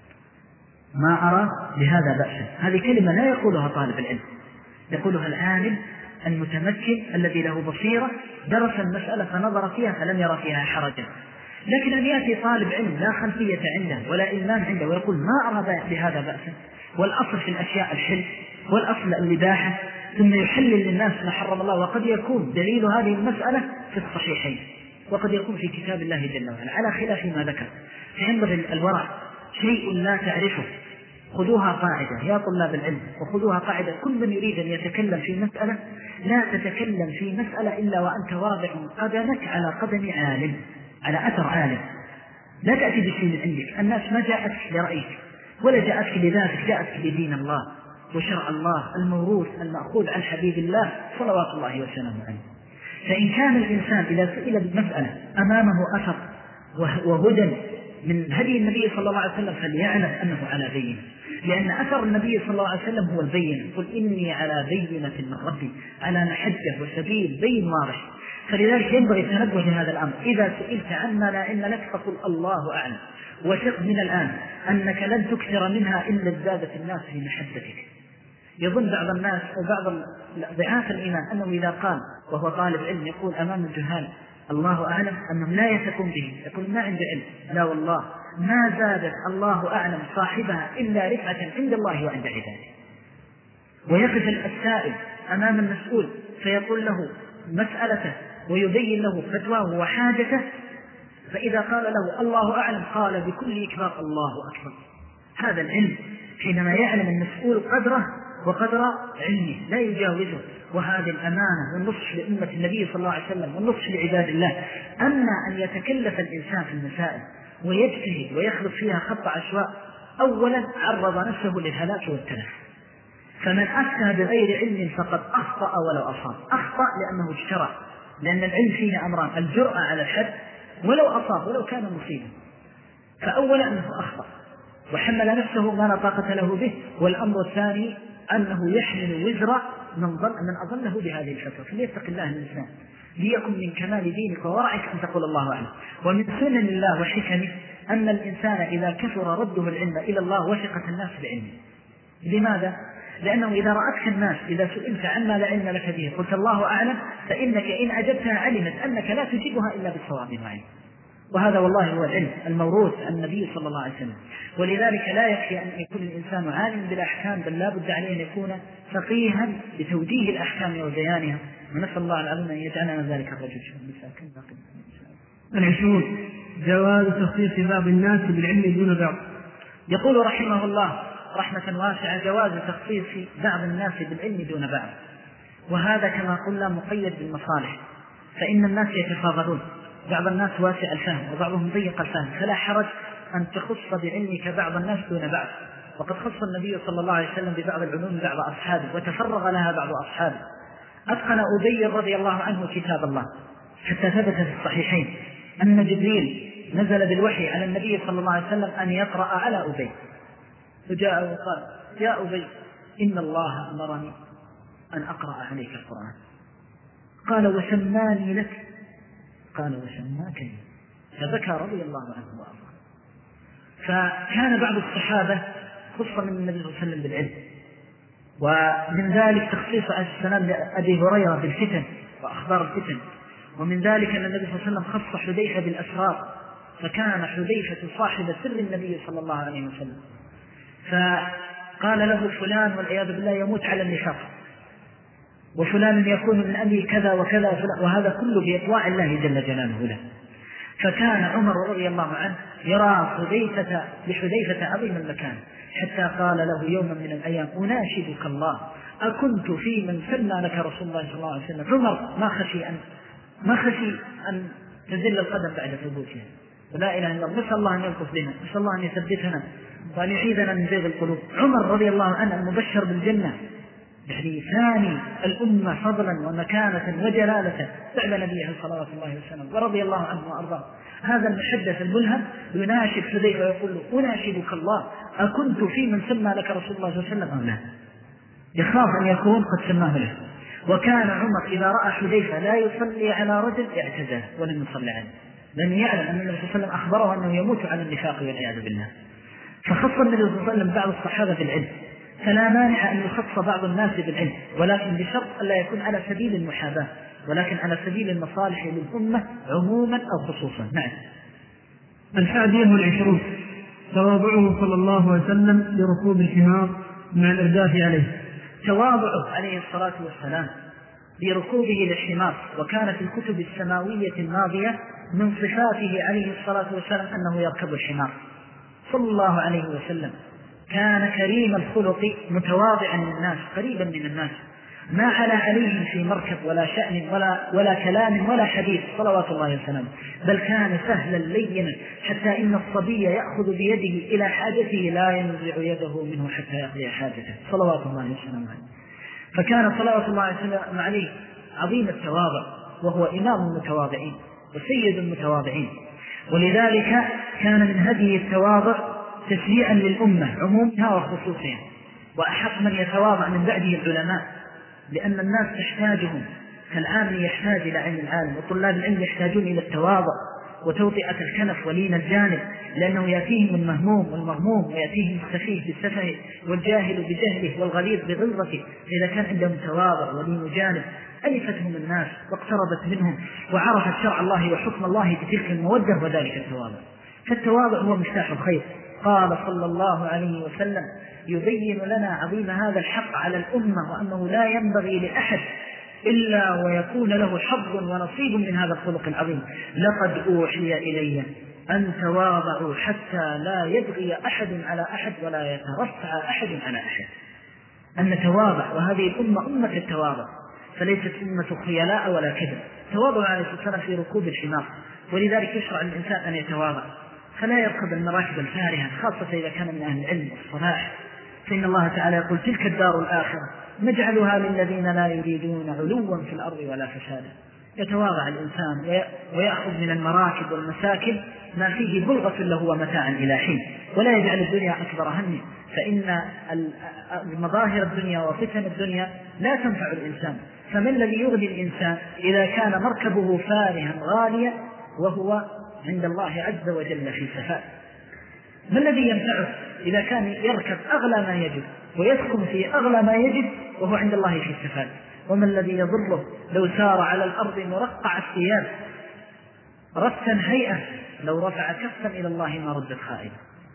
ما أرى بهذا بأسا. هذه كلمة لا يقولها طالب العلم، يقولها العالم المتمكن الذي له بصيرة درس المسألة فنظر فيها فلم يرى فيها حرجا. لكن أن يأتي طالب علم لا خلفية عنده ولا إلمام عنده ويقول ما أرى بهذا بأسا، والأصل في الأشياء الحل والأصل الإباحة، ثم يحلل للناس ما حرم الله، وقد يكون دليل هذه المسألة في الصحيحين وقد يكون في كتاب الله جل وعلا على خلاف ما ذكر. فينبغي الورع شيء لا تعرفه خذوها قاعدة يا طلاب العلم، وخذوها قاعدة كل من يريد أن يتكلم في مسألة لا تتكلم في مسألة إلا وأنت واضع قدمك على قدم عالم، على أثر عالم. لا تأتي بشيء من عندك، الناس ما جاءتك لرأيك ولا جاءتك لذاتك، جاءتك لدين الله وشرع الله الموروث المأخوذ عن حبيب الله صلوات الله وسلامه عليه. فإن كان الإنسان إذا سئل بالمسألة أمامه أثر وهدى من هدي النبي صلى الله عليه وسلم فليعلم أنه على بينة، لأن أثر النبي صلى الله عليه وسلم هو البينة. قل إني على بينة من ربي، على محجة وسبيل بين واضح. فلذلك ينبغي التنبه لهذا الأمر. إذا سئلت عما لا علم لك فقل الله أعلم، وثق من الآن أنك لن تكثر منها إلا ازدادت الناس في محبتك. يظن بعض الناس أو بعض ضعاف الإيمان أنه إذا قال وهو طالب علم يقول أمام الجهال الله أعلم أنهم لا يثقون به، يقول ما عند علم. لا والله ما زادت الله أعلم صاحبها إلا رفعة عند الله وعند عباده. ويقف السائل أمام المسؤول فيقول له مسألته ويبين له فتواه وحاجته، فإذا قال له الله أعلم قال بكل إكبار الله أكبر. هذا العلم حينما يعلم المسؤول قدره وقدر علمه لا يجاوزه. وهذه الأمانة والنصح لأمة النبي صلى الله عليه وسلم والنصح لعباد الله. أما أن يتكلف الإنسان في المسائل ويجتهد ويخلط فيها خط عشواء، أولا عرض نفسه للهلاك والتلف. فمن أفتى بغير علم فقد أخطأ ولو أصاب. أخطأ لأنه اجترى، لأن العلم فيه أمران: الجرأة على الحد ولو أصاب ولو كان مصيبا. فأولا أنه أخطأ وحمل نفسه ما لا طاقة له به، والأمر الثاني أنه يحمل وزر من ظن من أظله بهذه الفترة. فليتق الله الإنسان ليكن من كمال دينك وورعك أن تقول الله أعلم. ومن سنن الله وحكمه أن الإنسان إذا كثر رده العلم إلى الله وثقت الناس بعلمه. لماذا؟ لأنه إذا رأتك الناس إذا سئلت عما لا علم لك به قلت الله أعلم، فإنك إن أجبتها علمت أنك لا تجيبها إلا بالصواب معين. وهذا والله هو العلم الموروث عن النبي صلى الله عليه وسلم. ولذلك لا يكفي أن يكون الإنسان عالم بالأحكام، بل لا بد عليه أن يكون فقيها بتوجيه الأحكام وبيانها. ونسأل الله العظيم أن يجعلنا ذلك الرجل. العشرون جواز تخصيص بعض الناس بالعلم دون بعض. يقول رحمه الله رحمة واسعة: جواز تخصيص بعض الناس بالعلم دون بعض، وهذا كما قلنا مقيد بالمصالح، فإن الناس يتفاضلون، بعض الناس واسع الفهم وبعضهم ضيق الفهم، فلا حرج أن تخص بعلمك بعض الناس دون بعض. وقد خص النبي صلى الله عليه وسلم ببعض العلوم بعض أصحابه وتفرغ لها بعض أصحابه. أتقن أبي رضي الله عنه كتاب الله حتى ثبت في الصحيحين أن جبريل نزل بالوحي على النبي صلى الله عليه وسلم أن يقرأ على أبي، فجاء وقال: يا أبي إن الله أمرني أن أقرأ عليك القرآن. قال: وسماني لك؟ قال: وسماك لي. فبكى رضي الله عنه وأرضاه. فكان بعض الصحابة خص من النبي صلى الله عليه وسلم بالعلم، ومن ذلك تخصيص عليه السلام لأبي هريرة بالفتن وأخبار الفتن. ومن ذلك أن النبي صلى الله عليه وسلم خص حذيفة بالأسرار، فكان حذيفة صاحب سر النبي صلى الله عليه وسلم. فقال له فلان والعياذ بالله يموت على النفاق، وفلان يكون من أبي كذا وكذا، وهذا كله بإطواع الله جل جلاله له. فكان عمر رضي الله عنه يرى حذيفة لحذيفة عظيم المكان، حتى قال له يوما من الأيام: أناشدك الله أكنت في من سمى لك رسول الله صلى الله عليه وسلم. عمر ما خشي أن ما خشي أن تزل القدم بعد ثبوتها. ولا إله إلا الله. نسأل الله أن يلطف بنا، نسأل الله أن يثبتنا وأن يعيذنا من زيغ القلوب. عمر رضي الله عنه المبشر بالجنة، يعني ثاني الأمة فضلا ومكانة وجلالة بعد نبيه صلوات الله وسلم، ورضي الله عنه وأرضاه. هذا المحدث الملهم يناشد حذيفة ويقول له: أناشدك الله أكنت في من سمى لك رسول الله صلى الله عليه وسلم أم لا؟ يخاف أن يكون قد سماه له. وكان عمر إذا رأى حذيفة لا يصلي على رجل اعتزله ولم يصلي عليه، لأن يعلم أن النبي صلى الله عليه وسلم أخبره أنه يموت على النفاق والعياذ بالله. فخص النبي صلى الله عليه وسلم بعض الصحابة بالعلم، فلا مانع أن يخص بعض الناس بالعلم، ولكن بشرط ألا يكون على سبيل المحاباة، ولكن على سبيل المصالح للأمة عموما أو خصوصا. نعم. الحادية والعشرون تواضعه صلى الله عليه وسلم لركوب الحمار مع الإرداف عليه. تواضعه عليه الصلاة والسلام لركوبه للحمار، وكانت الكتب السماوية الماضية من صفاته عليه الصلاة والسلام أنه يركب الحمار صلى الله عليه وسلم. كان كريم الخلق متواضعا للناس قريبا من الناس، ما علا عليهم في مركب ولا شأن ولا, ولا كلام ولا حديث صلوات الله وسلامه، بل كان سهلا لينا حتى إن الصبي يأخذ بيده إلى حاجته لا ينزع يده منه حتى يقضي حاجته صلوات الله وسلامه. فكان صلوات الله وسلامه عليه عظيم التواضع، وهو إمام المتواضعين وسيد المتواضعين. ولذلك كان من هذه التواضع تشريعا للأمة عمومها وخصوصها، وأحق من يتواضع من بعده العلماء، لأن الناس تحتاجهم كالعام يحتاج إلى علم العالم، وطلاب العلم يحتاجون إلى التواضع وتوطئة الكنف ولين الجانب، لأنه يأتيهم المهموم والمغموم، ويأتيهم السفيه بالسفه والجاهل بجهله والغليظ بغلظته. إذا كان عندهم تواضع ولين جانب ألفتهم الناس واقتربت منهم وعرفت شرع الله وحكم الله بتلك المودة وذلك التواضع. فالتواضع هو مفتاح الخير. قال صلى الله عليه وسلم يبين لنا عظيم هذا الحق على الأمة، وأنه لا ينبغي لأحد إلا ويكون له حظ ونصيب من هذا الخلق العظيم. لقد أوحي إلي أن تواضعوا حتى لا يبغي أحد على أحد ولا يترفع أحد على أحد. أن نتواضع، وهذه الأمة أمة التواضع، فليست أمة خيلاء ولا كذب. تواضع عليه الصلاة والسلام في ركوب الحمار، ولذلك يشرع للإنسان أن يتواضع، فلا يركب المراكب الفارهة، خاصة إذا كان من أهل العلم والصلاح. فإن الله تعالى يقول تلك الدار الآخرة نجعلها للذين لا يريدون علوا في الأرض ولا فسادا. يتواضع الإنسان ويأخذ من المراكب والمساكن ما فيه بلغة له ومتاعا إلى حين، ولا يجعل الدنيا أكبر همه، فإن مظاهر الدنيا وفتن الدنيا لا تنفع الإنسان. فما الذي يغني الإنسان إذا كان مركبه فارها غاليا وهو عند الله عز وجل في سفاء؟ ما الذي ينفعه إذا كان يركب أغلى ما يجد ويسكن في أغلى ما يجد وهو عند الله في السفاء؟ وما الذي يضره لو سار على الأرض مرقع الثياب رثا هيئة، لو رفع كفا إلى الله ما ردت خائبة؟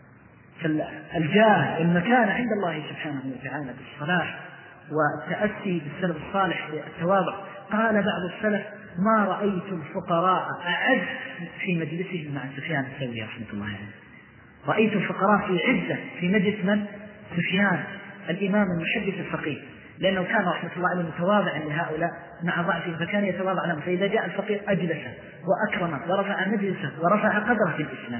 فالجاه والمكان عند الله سبحانه وتعالى بالصلاح والتأسي بالسلف الصالح بالتواضع. قال بعض السلف ما رأيت الفقراء أعز في مجلسهم مع سفيان الثوري رحمة الله عليه. رأيت الفقراء في عزة في مجلس من؟ سفيان الإمام المحدث الفقيه، لأنه كان رحمة الله عليه متواضعا لهؤلاء مع ضعفهم، فكان يتواضع لهم، فإذا جاء الفقير أجلسه وأكرمه ورفع مجلسه ورفع قدره في الإسلام.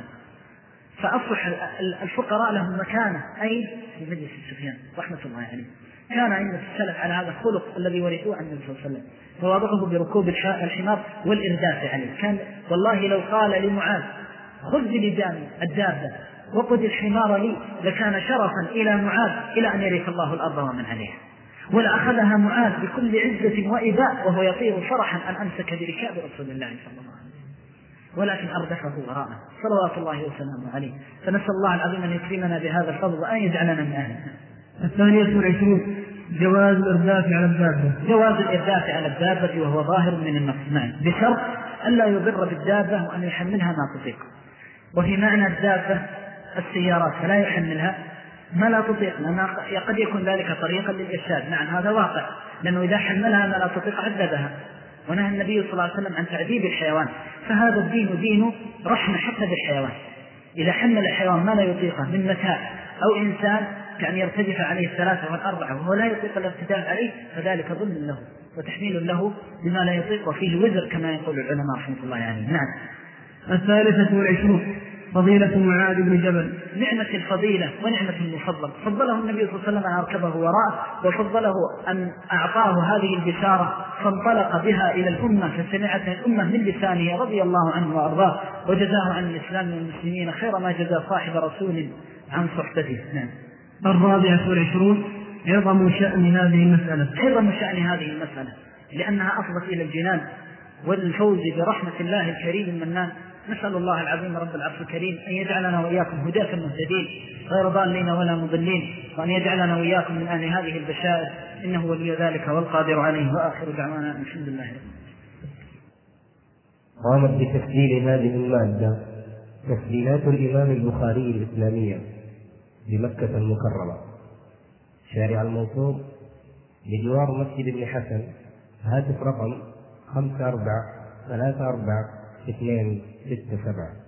فأصبح الفقراء لهم مكانة أي في مجلس سفيان رحمة الله عليه. كان عند السلف على هذا الخلق الذي ورثوه عن النبي صلى الله عليه وسلم، تواضعه بركوب الحمار والإرداف عليه. كان والله لو قال لمعاذ خذ بلجام الدابة وقد الحمار لي لكان شرفا إلى معاذ إلى أن يرث الله الأرض ومن عليها، ولأخذها معاذ بكل عزة وإباء وهو يطير فرحا أن أمسك بركاب رسول الله صلى الله عليه وسلم، ولكن أردفه وراءه صلوات الله وسلامه عليه. فنسأل الله العظيم أن يكرمنا بهذا الفضل وأن يجعلنا من أهله. الثانية والعشرون جواز الإرداف على الدابة. جواز الإرداف على الدابة وهو ظاهر من النص، بشرط ألا يضر بالدابة وأن يحملها ما تطيق. وفي معنى الدابة السيارات فلا يحملها ما لا تطيق، لأن قد يكون ذلك طريقا للإرشاد. نعم هذا واقع، لأنه إذا حملها ما لا تطيق عذبها، ونهى النبي صلى الله عليه وسلم عن تعذيب الحيوان. فهذا الدين دين رحمة حتى بالحيوان. إذا حمل الحيوان ما لا يطيقه من متاع أو إنسان كان يرتجف عليه الثلاثة والأربعة وهو لا يطيق الارتجاف عليه، فذلك ظلم له وتحميل له بما لا يطيق وفيه وزر كما يقول العلماء رحمة الله عليه. نعم. الثالثة والعشرون فضيلة معاذ بن جبل. نعمة الفضيلة ونعمة المفضل، فضله النبي صلى الله عليه وسلم أن أركبه وراءه، وفضله أن أعطاه هذه البشارة فانطلق بها إلى الأمة فسمعتها الأمة من لسانه رضي الله عنه وأرضاه، وجزاه عن الإسلام والمسلمين خير ما جزى صاحب رسول عن صحبته. نعم. الرابعة والعشرون عظم شأن هذه المسألة. عظم شأن هذه المسألة لأنها أفضت إلى الجنان والفوز برحمة الله الكريم المنان. نسأل الله العظيم رب العرش الكريم أن يجعلنا وإياكم هداة مهتدين غير ضالين ولا مضلين، وأن يجعلنا وإياكم من أهل هذه البشائر، إنه ولي ذلك والقادر عليه. وآخر دعوانا الحمد لله. قامت بتسجيل هذه المادة تسجيلات الإمام البخاري الإسلامية بمكة المكرمة، شارع الموصول بجوار مسجد ابن حسن. هاتف رقم خمسة أربعة ثلاثة أربعة اثنين ستة سبعة.